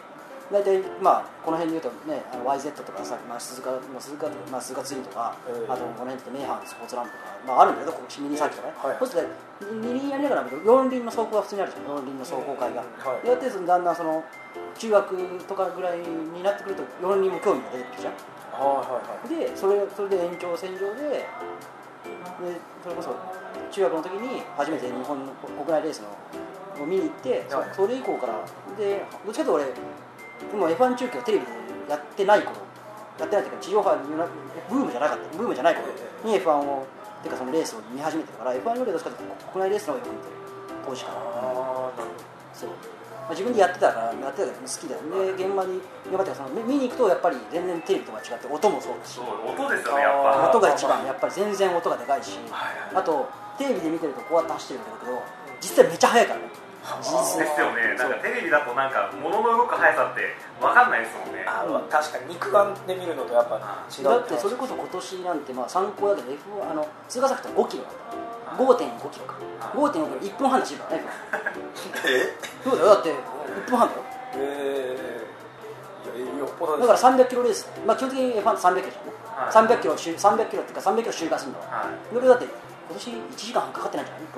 大体まあこの辺で言うとねYZ とかさ、鈴鹿ツインとか、あとこの辺って名阪スポーツランとか、あるんだけどミニサーキットね、そうすると二輪やりながら四輪の走行が普通にあるじゃん。四輪の走行会が、やってだんだんその中学とかぐらいになってくると四輪も興味が出てくるじゃん。でそれで延長線上でそれこそ中学の時に初めて日本の国内レースを見に行って、それ以降からでどっちかというと俺もう F1 中継をテレビでやってない頃、やってないというか地上波にブームじゃなかったブームじゃない頃に F1 をてかそのレースを見始めてるから F1 よりどっちかというと国内レースの方がよく見てる当時から。そう、自分でやってたから好きだよね。現場にその見に行くとやっぱり全然テレビとか違って音もそうだし、 音ですよね、やっぱ音が一番やっぱり全然音がでかいし、あとテレビで見てるとこうやって走ってるんだけど実際めっちゃ速いからね。 ですよね。なんかテレビだとなんか物の動く速さって分かんないですもんね。 確かに肉眼で見るのとやっぱ違う。 だってそれこそ今年なんて参考だけど F1 通過速度5キロだった。5.5 キロか 5.5 キロ1分半で走るからね。そうだよ、だって1分半だよ。 よっぽどだから300キロレース、基本的に F1 って300キロじゃんね、300キロっていうか300キロ周回するんだわ、それだって今年1時間半かかってないんじゃない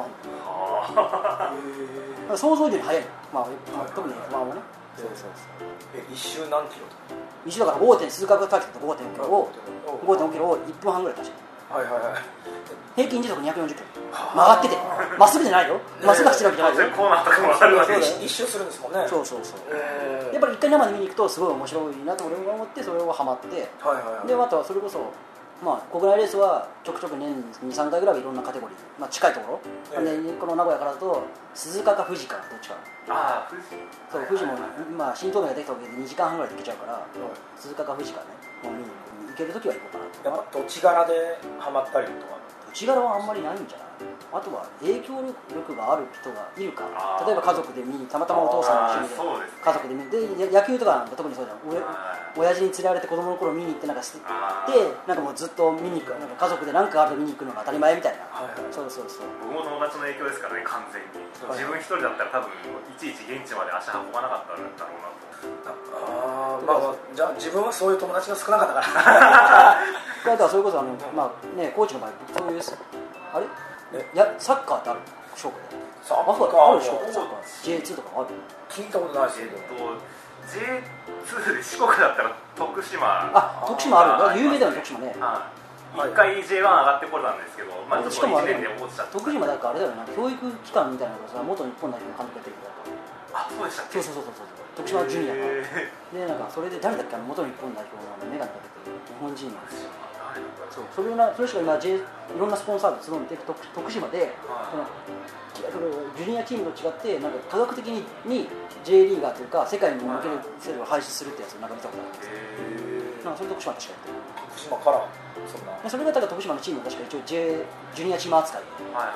1分想像以上に速いの、特に F1 はね。 一周何キロとか一周だから 5. 数学ターゲット5.5 キロを5.5キロを1分半ぐらい走る。平均時速240キロ曲がってて、まっすぐじゃないよ、まっすぐ走るわけじゃないよ。 コーナーとかもあるわけで一周するんですもんね。 そうやっぱり一回生で見に行くとすごい面白いなと俺が思って、それをハマって、であとはそれこそ国内レースはちょくちょく年に 2,3 回ぐらいいろんなカテゴリー、近いところ、でこの名古屋からだと鈴鹿か富士かどっちか。富士も新東名ができたわけで2時間半ぐらいで行けちゃうから、鈴鹿か富士かね見に行けるときは行こうかな。 やっぱ土地柄でハマったりとか。 土地柄はあんまりないんじゃない。あとは影響力がある人がいるか。例えば家族で見に、たまたまお父さんの趣味で家族で見に、で野球とかなんて特にそうじゃん。親父に連れられて子供の頃見に行ってなんかもうずっと見に行く、家族で何かあると見に行くのが当たり前みたいな。そう僕も友達の影響ですからね、完全に。自分一人だったら多分いちいち現地まで足運ばなかったんだろうなと。 じゃあ自分はそういう友達が少なかったからだからそれこそコーチの場合そういうあれサッカーってあるショークで。 サッカーあるショーク、サッカー J2 とかある。 聞いたことないですけど、 J2 で四国だったら徳島。 徳島ある、有名だよね、徳島ね。 一回 J1 上がってこれたんですけど、 しかも 1年で落ちちゃった。 徳島だからあれだよね、教育機関みたいなのがさ、元日本代表の監督やってるから。 そうでしたっけ。 そう徳島ジュニアがでそれで誰だっけ、元日本代表のメガネかけてる日本人なんですよ。それしか今いろんなスポンサーで集めて徳島で、ジュニアチームと違って科学的に J リーガーというか世界に向ける制度を廃止するってやつを見たことあるんですけど、それ徳島確かやってる。 徳島からそれが徳島のチームが確か一応ジュニアチーム扱いで、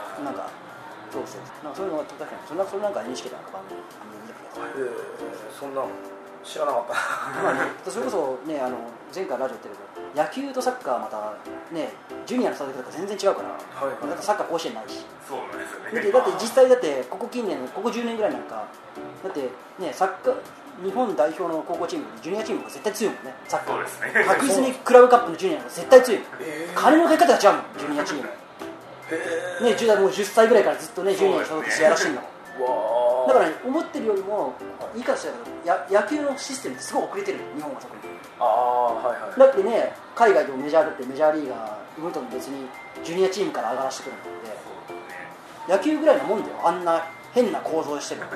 そういうのが確かにそれなんか NHK で番組見た気がする。 そんな知らなかったそれこそね、前回ラジオ言ってるけど野球とサッカーまたねジュニアの戦い方が全然違うから、だってサッカー甲子園ないし。 そうなんですよね。 だって実際ここ近年ここ10年ぐらいなんかだってねサッカー日本代表の高校チームジュニアチームが絶対強いもんね。サッカーそうですね。 確実にクラブカップのジュニアが絶対強い。金のかけ方が違うもんジュニアチームね。もう10歳ぐらいからずっとねジュニアに所属してやらしいんだもん。だから、思ってるよりもいいかもしれないけど野球のシステムってすごい遅れてる、日本は特に。だってね、海外でもメジャーリーガームートも別にジュニアチームから上がらせてくるので、野球ぐらいのもんだよ、あんな変な構造してる。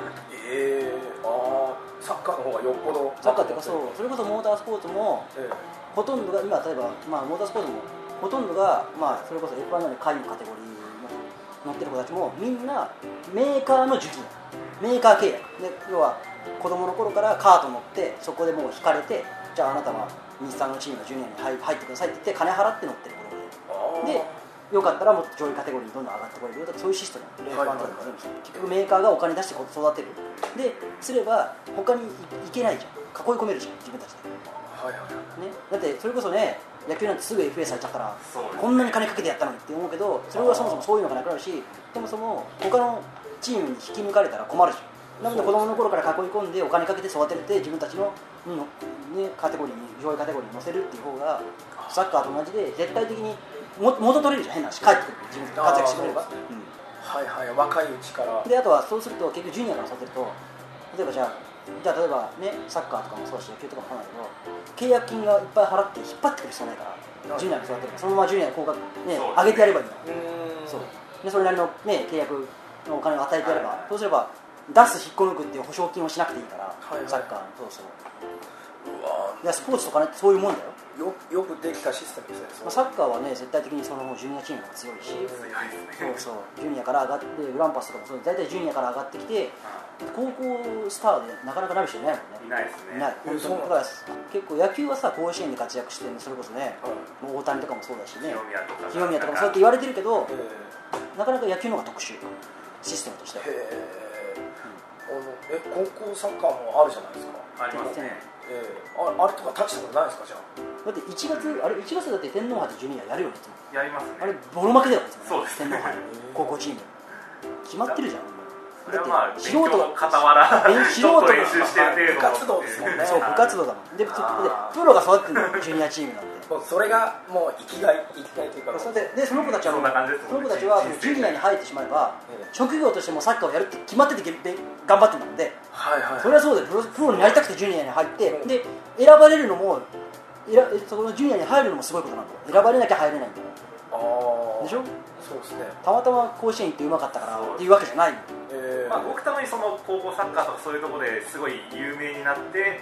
サッカーの方がよっぽど。 サッカーっていうか、それこそモータースポーツも、ほとんどが今例えば、モータースポーツもほとんどが、それこそ F1 の下位のカテゴリー乗ってる子たちもみんなメーカーの受給、メーカー契約で、要は子供の頃からカート乗ってそこでもう引かれて、じゃああなたは日産のチームのジュニアに入ってくださいって言って金払って乗ってる子供で、よかったらもっと上位カテゴリーにどんどん上がってこれるよ。だってそういうシステム、レースバンドとか結局メーカーがお金出して育てるですれば他に行けないじゃん、囲い込めるじゃん自分たちで、だってそれこそね、野球なんてすぐ FA されちゃったら、こんなに金かけてやったのにって思うけど、それはそもそもそういうのがなくなるし、そもそも他のチームに引き抜かれたら困るじゃん。 なので子供の頃から囲い込んでお金かけて育てて自分たちの、カテゴリーに上位カテゴリーに乗せるっていう方がサッカーと同じで絶対的に元取れるじゃん、変な話帰ってくる自分で活躍してくれれば、 はいはい、若いうちからであとはそうすると結局ジュニアから育てると例えばじゃあ例えばねサッカーとかもそうだし野球とかもそうなんだけど契約金がいっぱい払って引っ張ってくる必要ないからジュニアに育てるからそのままジュニアに高額ね上げてやればいいの。そうでそれなりのね契約のお金を与えてやれば、そうすれば出す引っこ抜くっていう保証金をしなくていいから、サッカーのそういやスポーツとかねそういうもんだよ。 よくできたシステムですね。 サッカーはね絶対的にそのジュニアチームが強いし、そうジュニアから上がってグランパスとかもそう大体ジュニアから上がってきて高校スターでなかなかなる人いないもんね。 いないですね。 いない本当にだから結構野球はさ甲子園で活躍してるそれこそね、もう大谷とかもそうだしね清宮とかもそうやって言われてるけど、なかなか野球の方が特殊システムとしては。 高校サッカーもあるじゃないですか。 ありますね。 あれとか立ちたことないですか。じゃあだって1月だって天皇杯とジュニアやるよね。 やりますね。 あれボロ負けだよね。 そうですね。 天皇杯高校チーム決まってるじゃん。 それはまあ勉強の傍らちょっと練習してる程度部活動ですもんね。 そう部活動だもん。でプロが育ってるのジュニアチームなんで。 それがもう生きがいというか。 でその子たちはジュニアに入ってしまえば職業としてもサッカーをやるって決まってて頑張ってるので、それはそうでプロになりたくてジュニアに入ってで選ばれるのもそこのジュニアに入るのもすごいことなんだよ。選ばれなきゃ入れないんだよ。でしょ。 そうですね。 たまたま甲子園行ってうまかったからっていうわけじゃない。 僕たまにその高校サッカーとかそういうところですごい有名になって、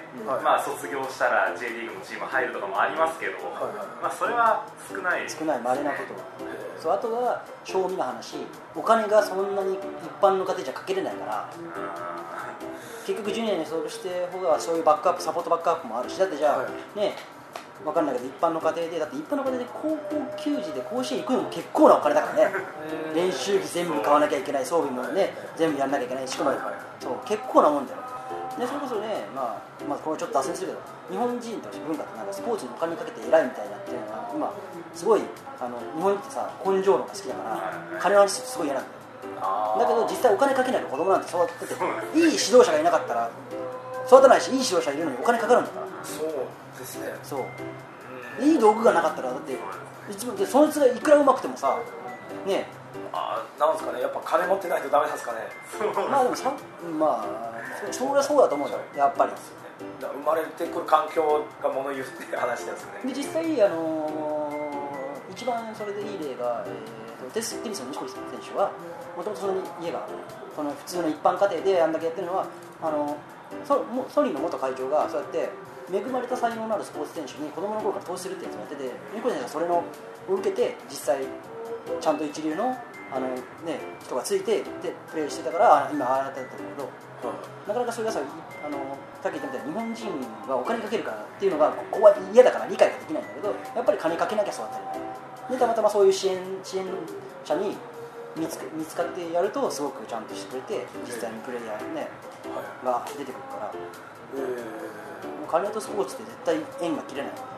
卒業したら J リーグのチーム入るとかもありますけど、それは少ない稀なこと。そうあとは正味な話、お金がそんなに一般の家庭じゃかけれないから、結局ジュニアに所属して方がそういうバックアップサポートバックアップもあるし、だってじゃあね分かんないけど一般の家庭でだって一般の家庭で高校球児で甲子園行くのも結構なお金だからね。練習着全部買わなきゃいけない、装備もね全部やんなきゃいけないしかも、そう結構なもんだよ。でそれこそねこれちょっと脱線するけど日本人として文化ってなんかスポーツにお金かけて偉いみたいなっていうのは今すごい日本人ってさ根性論が好きだから金の話すごい嫌なんだよ。だけど実際お金かけないと子供なんて育ってていい指導者がいなかったら育たないし、いい指導者いるのにお金かかるんだから。 そうですね。 そういい道具がなかったらだってそいつがいくらうまくてもさねなんですかね、やっぱ金持ってないとダメなんですかね。 でもそれはそうだと思うんだよやっぱり。 生まれてくる環境が物言うって話ですね。 で実際一番それでいい例が、テニスの錦織選手はもともとその家がその普通の一般家庭であんだけやってるのはソニーの元会長がそうやって恵まれた才能のあるスポーツ選手に子供の頃から投資するってやつをやってて、錦織選手はそれを受けて実際ちゃんと一流の人がついてでプレーしてたから今ああやってたんだけど、なかなかそれがさっき言ったみたいに日本人はお金かけるからっていうのがここは嫌だから理解ができないんだけど、やっぱり金かけなきゃ育てるでたまたまそういう支援者に見つかってやるとすごくちゃんとしてくれて実際にプレイヤー、が出てくるから、金とスポーツって絶対縁が切れないから、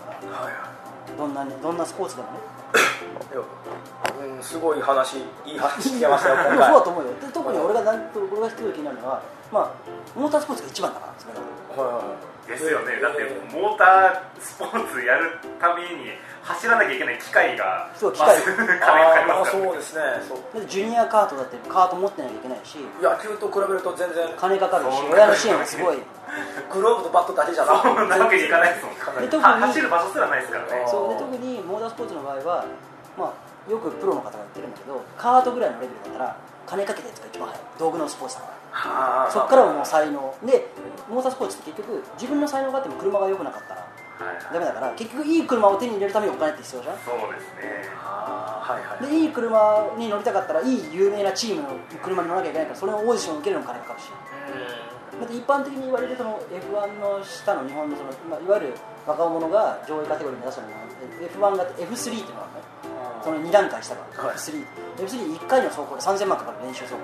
どんなスポーツでもねすごいいい話聞けましたよ今回。そうだと思うよ。で特に俺がすごい気になるのは、モータースポーツが一番だからそれが。 ですよね。だってモータースポーツやるために走らなきゃいけない機械がそう機械金かかりますからね。 そうですね。 だってジュニアカートだってカート持ってなきゃいけないし、 野球と比べると全然金かかるし、親の支援がすごい。 グローブとバットだけじゃなそんなわけにいかないですもん。走る場所すらないですからね。 そうで特にモータースポーツの場合は、よくプロの方が言ってるんだけど、カートぐらいのレベルだったら金かけたやつが一番早い。道具のスポーツだから。そっからはもう才能で、モータースポーツって結局自分の才能があっても車が良くなかったらダメだから、結局いい車を手に入れるためにお金って必要じゃん。 そうですね。 でいい車に乗りたかったらいい有名なチームの車に乗らなきゃいけないから、それのオーディションを受けるのも金かかるし。だって一般的に言われるその F1 の下の日本のその、いわゆる若者が上位カテゴリーに出したのが F1 が F3 っていうのがあるね。その2段階下から F3、1回の走行で3000万かかる練習走行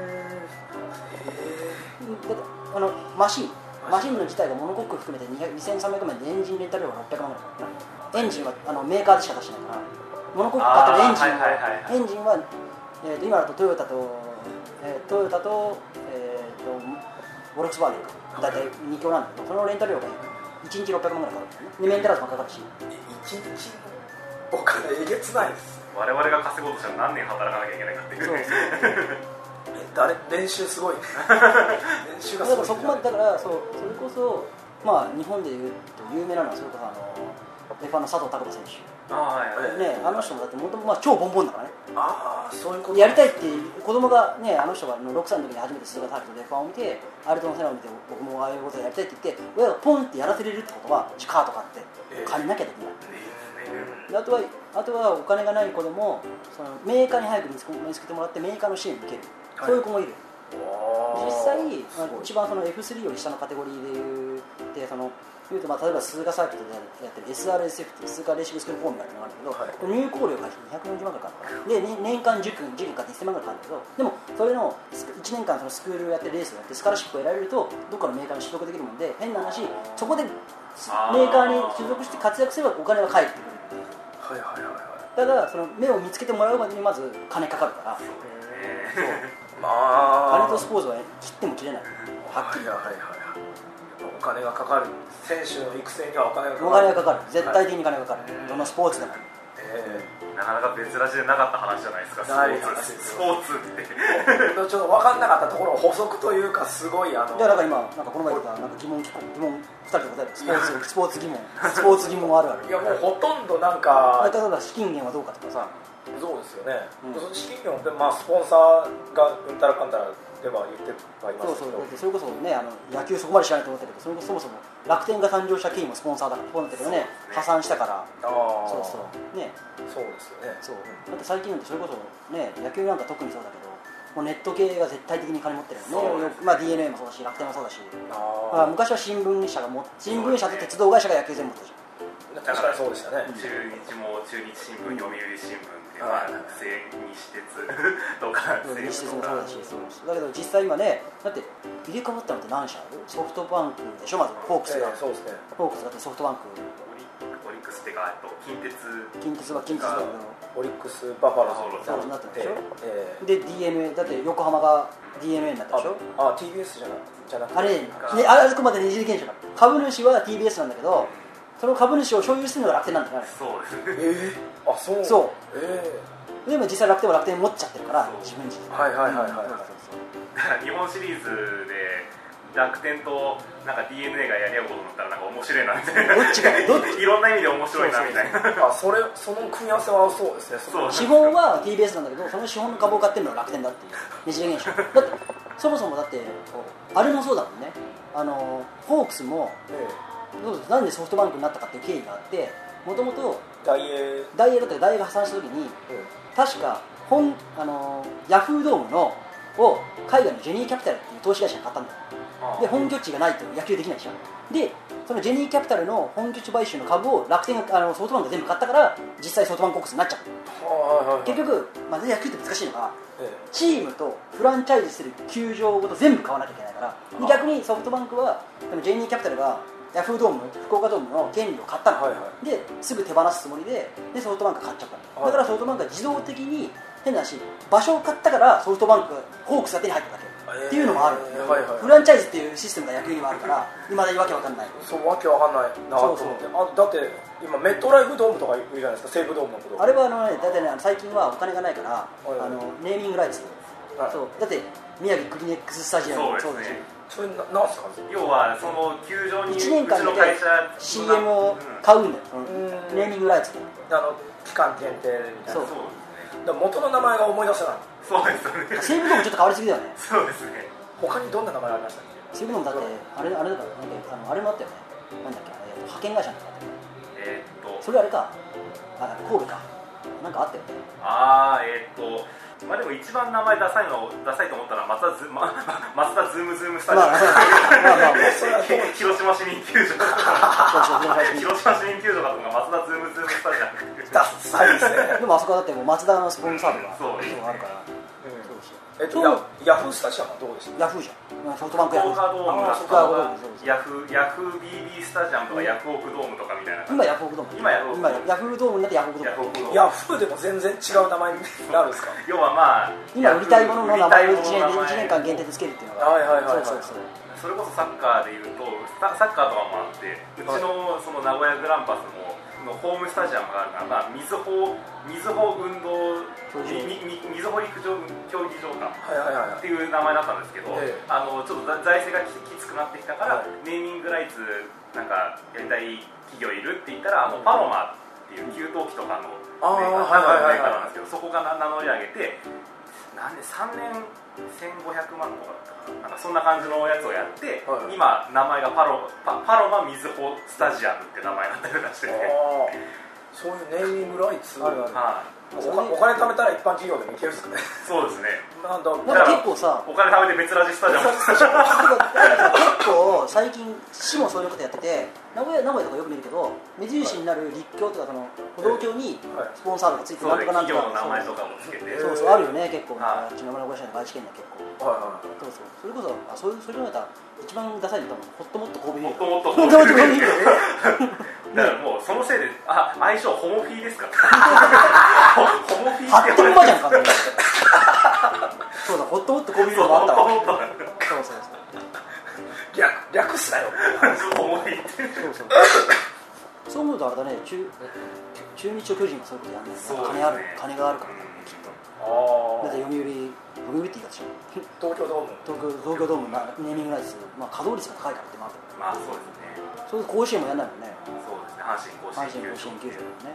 で、マシンの自体がモノコック含めて2300万でエンジンレンタル料が600万ぐらい。エンジンはメーカーでしか出してないから、モノコック買ったらエンジンは今だとトヨタとフォルクスワーゲン大体2強なんだけど、そのレンタル料が1日600万ぐらいかかるんだよね。でメンテナンスもかかるし、 1日のお金えげつないです。 我々が稼ごうとしたら何年働かなきゃいけないかっていうね。 練習すごいね。練習がすごい。 だからそこまでだからそれこそまあ日本でいうと有名なのはそれこそF1の佐藤拓磨選手。ね、あの人もだってもともと超ボンボンだからね。 ああ、そういうこと。 やりたいって子供がね、あの人が6歳の時に初めて鈴鹿サーキットで F1 を見て、アイルトン・セナを見て、僕もああいうことやりたいって言って、親がポンってやらせれるってことはカーとかって借りなきゃできない。であとはお金がない子でもそのメーカーに早く見つけてもらってメーカーの支援を受ける、そういう子もいる。実際一番その F3 より下のカテゴリーで言って、例えば鈴鹿サーキットでやってる SRSF っていう鈴鹿レーシングスクールフォーミュラっていうのがあるんだけど、入校料が240万かかるで、年間塾が1000万ぐらいかかるんだけど、でもそれの1年間そのスクールやってレースをやってスカラシップを得られるとどっかのメーカーに所属できるもんで、変な話そこでメーカーに所属して活躍すればお金は返ってくる。ただその目を見つけてもらうまでにまず金かかるから、金とスポーツは切っても切れない。はっきりお金がかかる。選手の育成にはお金がかかる。絶対的に金がかかる。どのスポーツでも。 なかなか別ラジでなかった話じゃないですか。スポーツってちょっと分かんなかったところ補足というか、すごいじゃあなんか今なんかこの前言ったなんか疑問2人で答えるスポーツ疑問あるある。 いやもうほとんどなんか例えば資金源はどうかとかさ。 そうですよね。資金源ってスポンサーがうんたらかんたらでは言ってはいますけど、 それこそね、野球そこまで知らないと思ったけど、そもそも楽天が誕生した経緯もスポンサーだからそうなんだけどね、破産したから。そうね。 そうですよね。 だって最近それこそね、野球なんか特にそうだけど、もうネット系が絶対的に金持ってるよね。DNA もそうだし、楽天もそうだし、昔は新聞社と鉄道会社が野球全部持ってたじゃん。 確かにそうでしたね。 中日も中日新聞、読売新聞っていう西鉄とか西鉄もそうだし、だけど実際今ね、だって入れ替わったのって何社ある？ソフトバンクでしょ、まずホークスが。そうですね。ホークスだってソフトバンク。 オリックスってか近鉄は近鉄だけど。 オリックスバファローズになったでしょ。で DNA だって横浜が DNA になったでしょ。 TBS じゃなくて。 あそこまで二次元者が株主は TBS なんだけど。その株主を所有してるのが楽天なんだよね。 そうです。 そうでも実際楽天は楽天持っちゃってるから自分自身。 日本シリーズで楽天となんか DNA がやり合うことになったらなんか面白いなみたいな。どっちがいろんな意味で面白いなみたいな。 その組み合わせはそうですね。 資本は TBS なんだけど、その資本の株を買ってるのは楽天だっていう二次元現象。だってそもそもだってあれもそうだもんね。ホークスも。なんでソフトバンクになったかっていう経緯があって、もともとダイエーが破産した時に、確かヤフードームを海外のジェニーキャピタルっていう投資会社が買ったんだよ。で本拠地がないと野球できないでしょ。でそのジェニーキャピタルの本拠地買収の株を楽天がソフトバンクが全部買ったから、実際ソフトバンクコックスになっちゃった。結局、野球って難しいのが、チームとフランチャイズしてる球場ごと全部買わなきゃいけないから、逆にソフトバンクはジェニーキャピタルがヤフードーム、福岡ドームの権利を買ったの、ですぐ手放すつもりでソフトバンク買っちゃったの、だからソフトバンクは自動的に変な話、場所を買ったからソフトバンクホークスが手に入っただけっていうのもある、フランチャイズっていうシステムが野球にはあるから、いまだにわけわかんない。 わけわかんないなと思って。だって今メットライフドームとか言うじゃないですか、西武ドームのこと。 あれは大体ね、最近はお金がないから、ネーミングライツ、そうだって宮城クリネックススタジアムもそうだし、 それなんすか。 要はその球場に 1年間で CM を買うんだよ、ネーミングライツで。 期間限定みたいな。そうですね。元の名前が思い出せない。 そうですね。 西武ドームちょっと変わりすぎだよね。 そうですね。 他にどんな名前ありましたっけ。 西武ドームだってあれだから、あれもあったよね。なんだっけ、派遣会社の。それあれか、神戸か。なんかあったよね。 でも一番名前ダサいと思ったら松田ズームズームスタジアム、広島市民球場か広島市民球場かとか松田ズームズームスタジアムダサいですね。 でもあそこはだってもう松田のスポンサーとかそうあるから。 ヤフースタジアムはどうでした？ ヤフーじゃん。ソフトバンクヤフー。 ヤフー BB スタジアムとかヤフオクドームとかみたいな。 今ヤフオクドーム。今ヤフードームになってヤフオクドーム。 ヤフーでも全然違う名前になるんですか？ 要は今売りたいものの名前を1年間限定でつけるっていうのが。 そう。 それこそサッカーでいうとサッカーとかもあって、うちのその名古屋グランパスのホームスタジアムがあるのが、水穂運動水穂陸上競技場かっていう名前だったんですけど、ちょっと財政がきつくなってきたから、ネーミングライツなんかやりたい企業いるって言ったら、パロマっていう給湯器とかのメーカーなんですけど、そこが名乗り上げて、なんで3年1500万とかだったかな、なんかそんな感じのやつをやって、今名前がパロマ水穂スタジアムって名前になったりとかしてて、 そういうネーミングライツあるある。 お金貯めたら一般企業でもいけるんですかね。 そうですね。 なんか結構さ、 お金貯めて別ラジスタジアム結構最近市もそういうことやってて、名古屋とかよく見るけど、目印になる立教とかその歩道橋にスポンサーとかついてるとかなんとか、 企業の名前とかもつけて、 そうあるよね、結構。うちの名古屋市内の愛知県には結構。それこそそういうのだったら一番ダサいの多分ホットモット神戸ビール。 ホットモット神戸ビール。だからもうそのせいで相性ホモフィーですか。ホモフィーって発展場じゃんか。そうだ、ホットモット神戸ビールもあったわ。そう略すなよ。 ホモフィーって。 そう思うとあれだね、中日と巨人がそういうことやんない。金があるからね、きっと。だって読売って言い方しよう。 東京ドームネーミングライツ、稼働率が高いからってもある。 そうですね。 そういう甲子園もやんないもんね。 そうですね。阪神甲子園球場ね。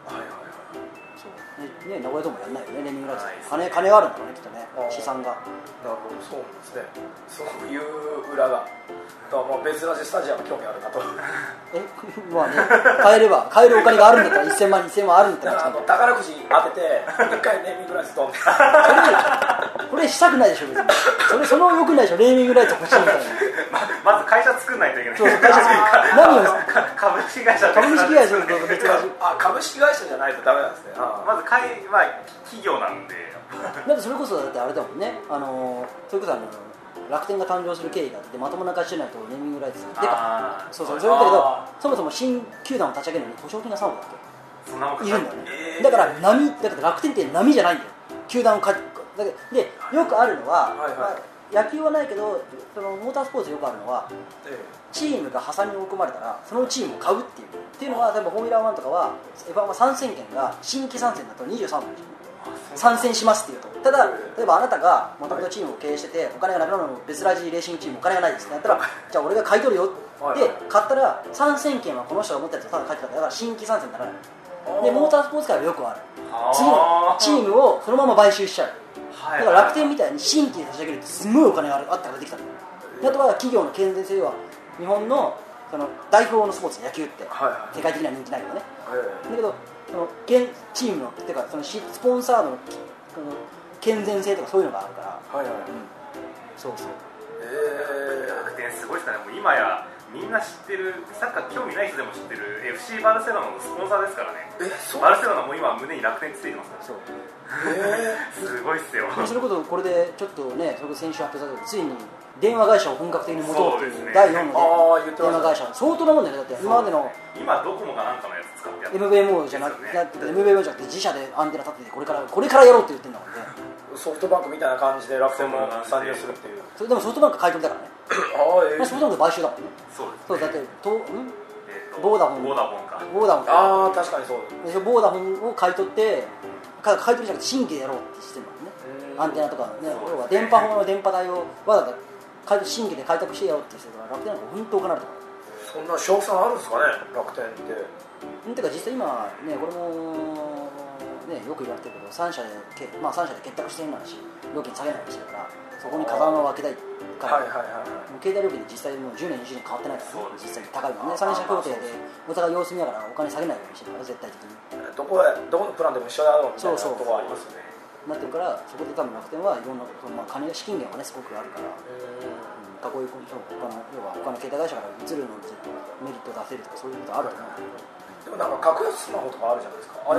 そうね、名古屋ドームやんないよね、ネーミングライツ。金があるんだろうね、きっとね、資産が。 なるほど、そうなんですね。そういう裏が。別ラジスタジアム興味あるなと。 まあね、買えるお金があるんだったら1000万2000万あるんだったら宝くじ当てて一回ネーミングライツ飛んでこれしたくないでしょ、別に。その良くないでしょ、ネーミングライツ欲しいみたいな。 まず会社作んないといけない。 そう会社作る。何を株式会社株式会社じゃないとダメなんですね。 まず企業なんで。 だってそれこそだってあれだもんね。それこそ楽天が誕生する経緯があって、まともな会社じゃないとネーミングライツでか。そうだけど、そもそも新球団を立ち上げるのに保証金が3億だっけ。 そんなもんいるんだよね。だから楽天って波じゃないんだよ。球団をでよくあるのは、野球はないけど、そのモータースポーツよくあるのは、チームが破産に追い込まれたらそのチームを買うっていうのは、例えばフォーミュラー1とかは F1 は参戦権が新規参戦だと23分参戦しますっていうと、ただ例えばあなたがもともとチームを経営してて、お金がなくなるの別ラジレーシングチームお金がないですってなったら、じゃあ俺が買い取るよで買ったら、参戦権はこの人が持ったやつをただ買ってたから、新規参戦にならない。でモータースポーツ界はよくある。次のチームをそのまま買収しちゃう。だから楽天みたいに新規で立ち上げるってすごいお金があったからできたの。あとは企業の健全性は、日本のその代表のスポーツ、野球って世界的には人気ないよね。だけどそのチームのっていうか、そのスポンサードの健全性とかそういうのがあるから。そうそう。 楽天すごいですかね。もう今やみんな知ってる、サッカー興味ない人でも知ってる FC バルセロナのスポンサーですからね。バルセロナも今胸に楽天ついてますね。すごいっすよ。 それこそこれでちょっとね、それこそ先週発表されたけど、ついに電話会社を本格的に持とうという第4の電話会社、相当なもんだよね。だって今までのドコモかなんかのやつ使ってやって MVMO じゃなくて自社でアンテナ立ててこれからやろうって言ってんだもんね。 ソフトバンクみたいな感じで楽天も参入するっていう。 それでもソフトバンク買い取りだからね。ソフトバンク買収だもんね。そうだってボーダフォンか。確かにそう。 ボーダフォンを買い取って買い取りじゃなくて新規でやろうってしてるもんね。アンテナとかね、要は電波法の電波代をわざわざ新規で開拓してやろうってしてるから、楽天なんか本当お金あるとか。 そんな賞賛あるんですかね、楽天って。 てか実際今ね、これもね、よく言われてるけど、3社で結託してるんだし、料金下げないようにしてるから、そこに風穴を開けたいから、携帯料金で実際もう10年20年変わってないからね、実際に高いもんね。3社協定でお互い様子見ながらお金下げないようにしてるから、絶対的に。 どこのプランでも一緒だろうみたいなところありますよね。 なってるから、そこで多分楽天はいろんな資金源はね、すごくあるから、囲い込みと要は他の携帯会社から移るのにメリットを出せるとか、そういうことあると思うんだけど。 でもなんか格安スマホとかあるじゃないですか。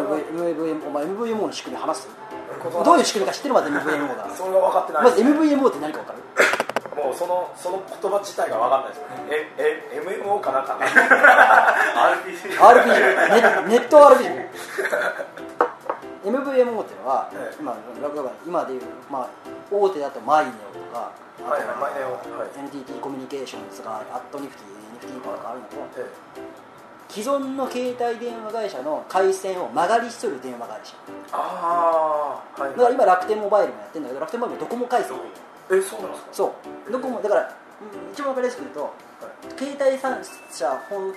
MVMO の仕組み話す？どういう仕組みか知ってる？まず MVMO が。 それが分かってない。 まず MVMO って何か分かる？ もうその言葉自体が分かんないですよね。MMO かなんか。 RPG。 ネット RPG。 MVMO っていうのは、今でいう、大手だとマイネオとか、NTT コミュニケーションズがアットニフティ、NFT とかあるんだけど、既存の携帯電話会社の回線を間借りしとる電話会社。だから今楽天モバイルもやってるんだけど、楽天モバイルドコモ回線。 そうなんですか。 そうドコモだから、一番分かりやすく言うと、携帯3社の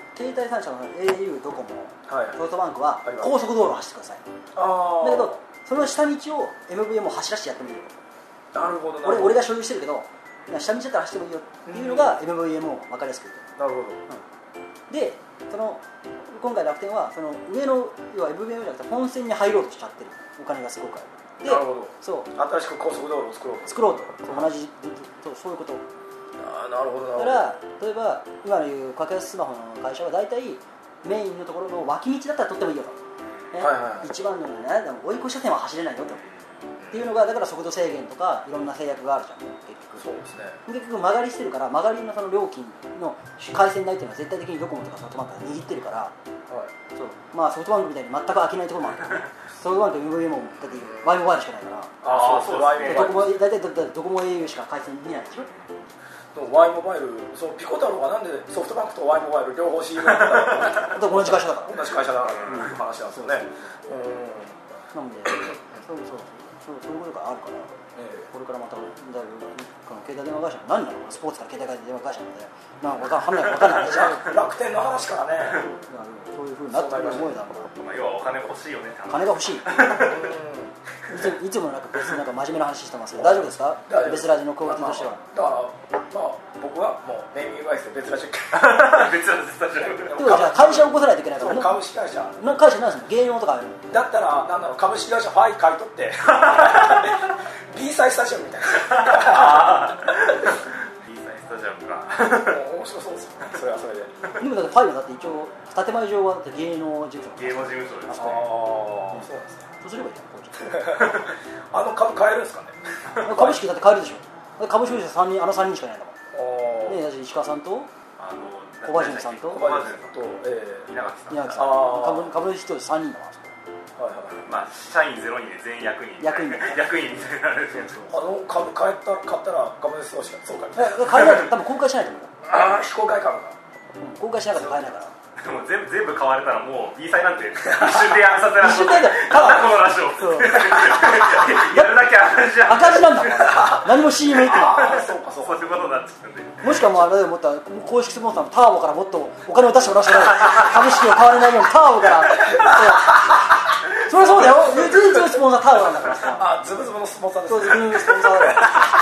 au、ドコモ、ソフトバンクは高速道路を走ってください。だけどその下道を MVM を走らせてやってもいいよ。 なるほど。 俺が所有してるけど、下道だったら走ってもいいよっていうのが MVM を分かりやすく言う。なるほど。で、今回楽天はその上の要は MVM じゃなくて本線に入ろうとしちゃってる。お金がすごくある。 なるほど。そう新しく高速道路を作ろうと同じそういうこと。 なるほど。 だから例えば今のいう格安スマホの会社は大体メインのところの脇道だったら取ってもいいよと、一番のね追い越し車線は走れないよと、っていうのがだから速度制限とかいろんな制約があるじゃん結局。 そうですね。 結局曲がりしてるから、曲がりのその料金の回線代っていうのは絶対的にドコモとかソフトバンクが握ってるから、ソフトバンクみたいに全く飽きないところもあるからソフトバンク MVM もだって Y モバイルしかないから、 そう大体ドコモ au しか回線見ないでしょ。 Y モバイル、そのピコ太郎がなんでソフトバンクと Y モバイル両方 CM やったか同じ会社だから同じ会社だからっていう話なんですよね。 なのでそういうことがあるから、これからまただいぶこの携帯電話会社の何なのかな、スポーツから携帯電話会社なので分かんないじゃん楽天の話からねそういうふうになってくる思いだから、 要はお金欲しいよね。 金が欲しいいつも別に真面目な話してますけど大丈夫ですか？別ラジのクオリティとしては。 だから僕はもうネーミングワイスで別ラジ別ラジスタジオってことはじゃあ会社を起こさないといけないから株式会社なんですか芸能とかあるだったらなんだろう、株式会社ファイ買い取ってB サイスタジアムみたいな B サイスタジアムか面白そうですよね。それはそれで今だってファイはだって一応建前上はだって芸能事務所ですね。 そうなんですね。 そうすればいいじゃん株買えるんですかね。 株式だって買えるでしょ。株式会社3人3人しかいないんだもんね。石川さんと小林さんと稲垣さん株式と3人だもん。 社員0人で全員役員みたいな株買ったら株主総しかそうか買えないと多分公開しないと思う。 非公開株が公開しなかったら買えないから。 でも全部買われたらもう B サイなんて一瞬でやめさせられる。 一瞬でただこのラジオやるだけ赤字じゃん。 赤字なんだもん何も CM 言ってない。 そういうことになっちゃうんで、 もしくはもうあれでもったら公式スポンサーのターボからもっとお金を出してもらうしかない。株式を買われないようにターボからそれそうだよ。唯一のスポンサーターボなんだからさ。 ズブズブのスポンサーです。 そうズブズブのスポンサーだよ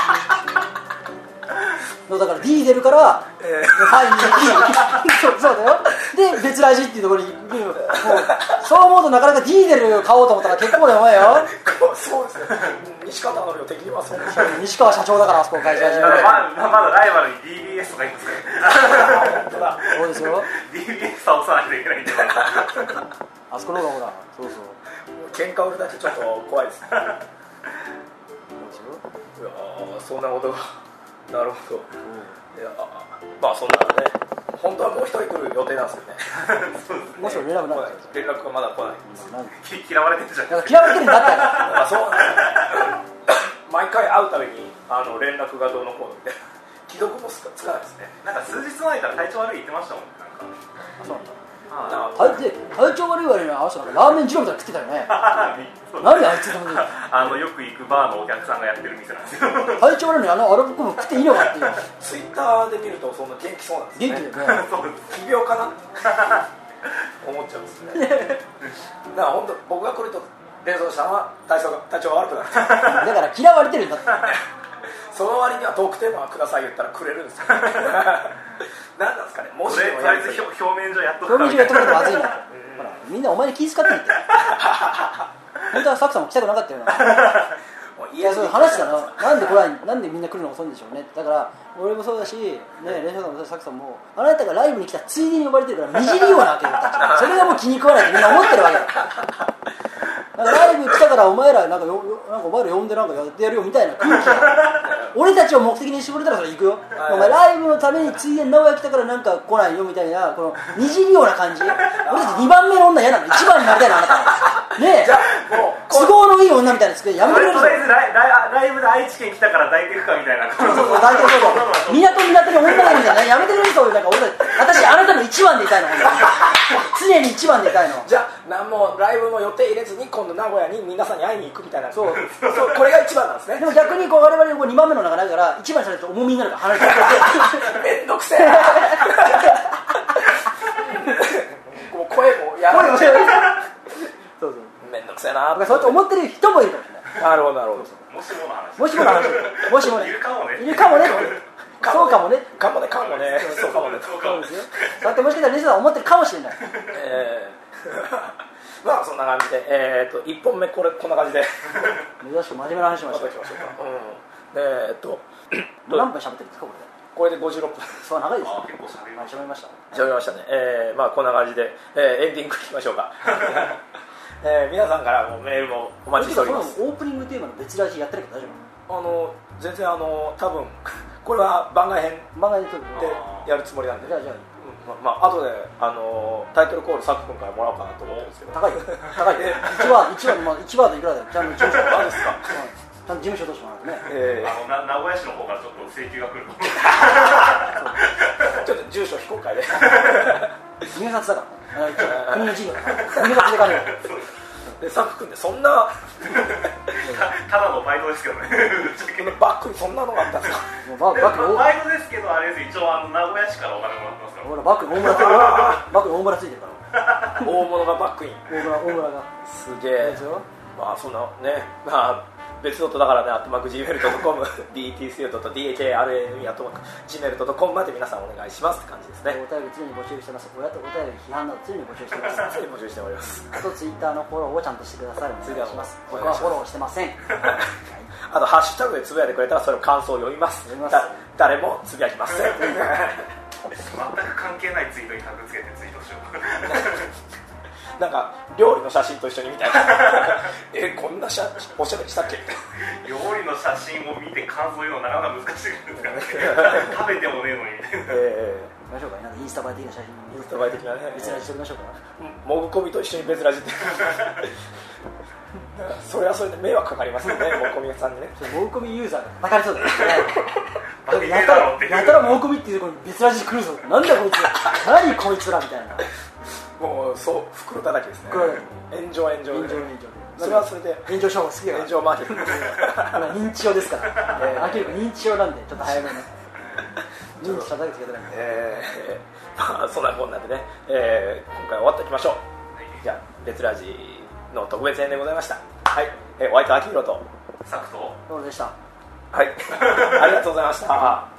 だからディーゼルからファイにそうだよ。で別ラジっていうところにもうそう思うとなかなかディーゼル買おうと思ったら結構だよお前よ。 そうですね。西川の量的にはそうですね。 西川社長だからあそこ会社まだライバルに DBS とかいますから本当だ。 そうですよ。 DBS 倒さないといけないんじゃないあそこの方がほらそう喧嘩売るだけちょっと怖いですね。そんなことがなるほど。そんなね、本当はもう一人来る予定なんですよね。 もし連絡ない連絡がまだ来ない。 嫌われてるじゃん。 嫌われてるんだったらそうなんですよ。毎回会うたびに連絡がどうのこうのみたいな既読もつかないですね。 なんか数日前から体調悪い言ってましたもんね。 そうなんだ。体調悪い割にはあの人なんかラーメン二郎みたいな食ってたよね。何あいつよく行くバーのお客さんがやってる店なんですよ。 体調悪いのにあれ僕も食っていいのかっていう。 ツイッターで見るとそんな元気そうなんですね。 元気だよね。 奇病かな思っちゃうんですね。だから本当僕が来ると冷蔵さんは体調悪くなる。 だから嫌われてるんだって。 その割にはトークテーマください言ったらくれるんですよ。何なんですかね。もしとりあえず表面上やっとく表面上やっとくとまずいな。ほらみんなお前に気遣って言って。本当はサクさんも来たくなかったよな。いやそう話だな。なんでみんな来るの遅いんでしょうね。だから俺もそうだしね、レンションさんもサクさんもあなたがライブに来たついでに呼ばれてるから見知りようなわけよ。それがもう気に食わないってみんな思ってるわけよ。なんかライブ来たからお前らなんかお前ら呼んでなんかやってやるよみたいな空気が俺たちを目的にしてくれたらそれ行くよ、お前ライブのためについでに名古屋来たからなんか来ないよみたいな、このにじるような感じ、俺たち2番目の女嫌なの、1番になりたいのあなたねえ、じゃあもう都合のいい女みたいな作りやめてくれる。 とりあえずライブで愛知県来たから抱いていくかみたいな、 そう抱いていくか、港に女がいるみたいな、やめてくれる。そういうなんか私あなたの1番でいたいの、常に1番でいたいの。 じゃあ何もライブの予定入れずに今度名古屋に皆さんに会いに行くみたいな、そうこれが1番なんですね。 でも逆にこう我々こう2番目の中ないから1番にされると重みになるから離れてめんどくせえなもう声もやばいそうめんどくせえなそうやって思ってる人もいるかもしれない。 なるほどなるほど。 もしもの話、 もしもの話、もしもね、 いるかもね、 いるかもね、そうかもね、 かもねかもね、そうかもね、 そうですよ。そうやってもしかしたらリスナーは思ってるかもしれない。 まあそんな感じで、1本目こんな感じで珍しく真面目な話しました。何分喋ってるんですかこれで56分。 そう長いですね。 結構喋りました。 喋りましたね。まあこんな感じで、エンディングいきましょうか。皆さんからもメールもお待ちしております。 オープニングテーマの別ラジやってるけど大丈夫？全然多分これは番外編でやるつもりなんで。 じゃあまあ後でタイトルコールサク君からもらおうかなと思うんですけど。 高い1ワードいくらだよ。ちゃんと住所あですか。 ちゃんと事務所としてもらってね。名古屋市の方からちょっと請求が来るちょっと住所非公開で。 入札だから国の事業だから入札で金をでサク君ってそんなただのバイトですけどねバッグにそんなのがあったんですか。 バイトですけどあれです、一応名古屋市からお金もらってますから。 ほらバッグに大村ついてるから大物がバッグに大村がすげえ。まあそんなね、まあ別のとだからね、@gmail.com btcu.dharami@gmail.com まで皆さんお願いしますって感じですね。 お便り常に募集してます。お便り批判など常に募集してます。 常に募集しております。 あとツイッターのフォローをちゃんとしてください。お願いします。僕はフォローしてません。 あとハッシュタグでつぶやいてくれたらそれを感想を読みます。誰もつぶやきません。 全く関係ないツイートにタグつけてツイートしよう。 なんか料理の写真と一緒にみたいなこんなおしゃれしたっけ料理の写真を見て感想言うのなかなか難しいですからね食べてもねえのにみたいなましょうか。なんかインスタ映え的な写真、 インスタ映え的なね、 別ラジしてみましょうか。 モグコミと一緒に別ラジってそれはそれで迷惑かかりますよね、モグコミさんにね。 モグコミユーザーがかかりそうだよねやたらモグコミっていうところに別ラジ来るぞ、なんだこいつ何こいつらみたいな。 もうそう袋叩きですね。炎上それはそれで炎上商法好きだから、 炎上マーケティング認知症ですから明らか認知症なんでちょっと早めに認知叩きつけてないんでまあそんなこんなでね、今回終わっておきましょう。じゃあ別ラジの特別編でございました。はい、お相手は秋広とサクとロールでした。 はいありがとうございました。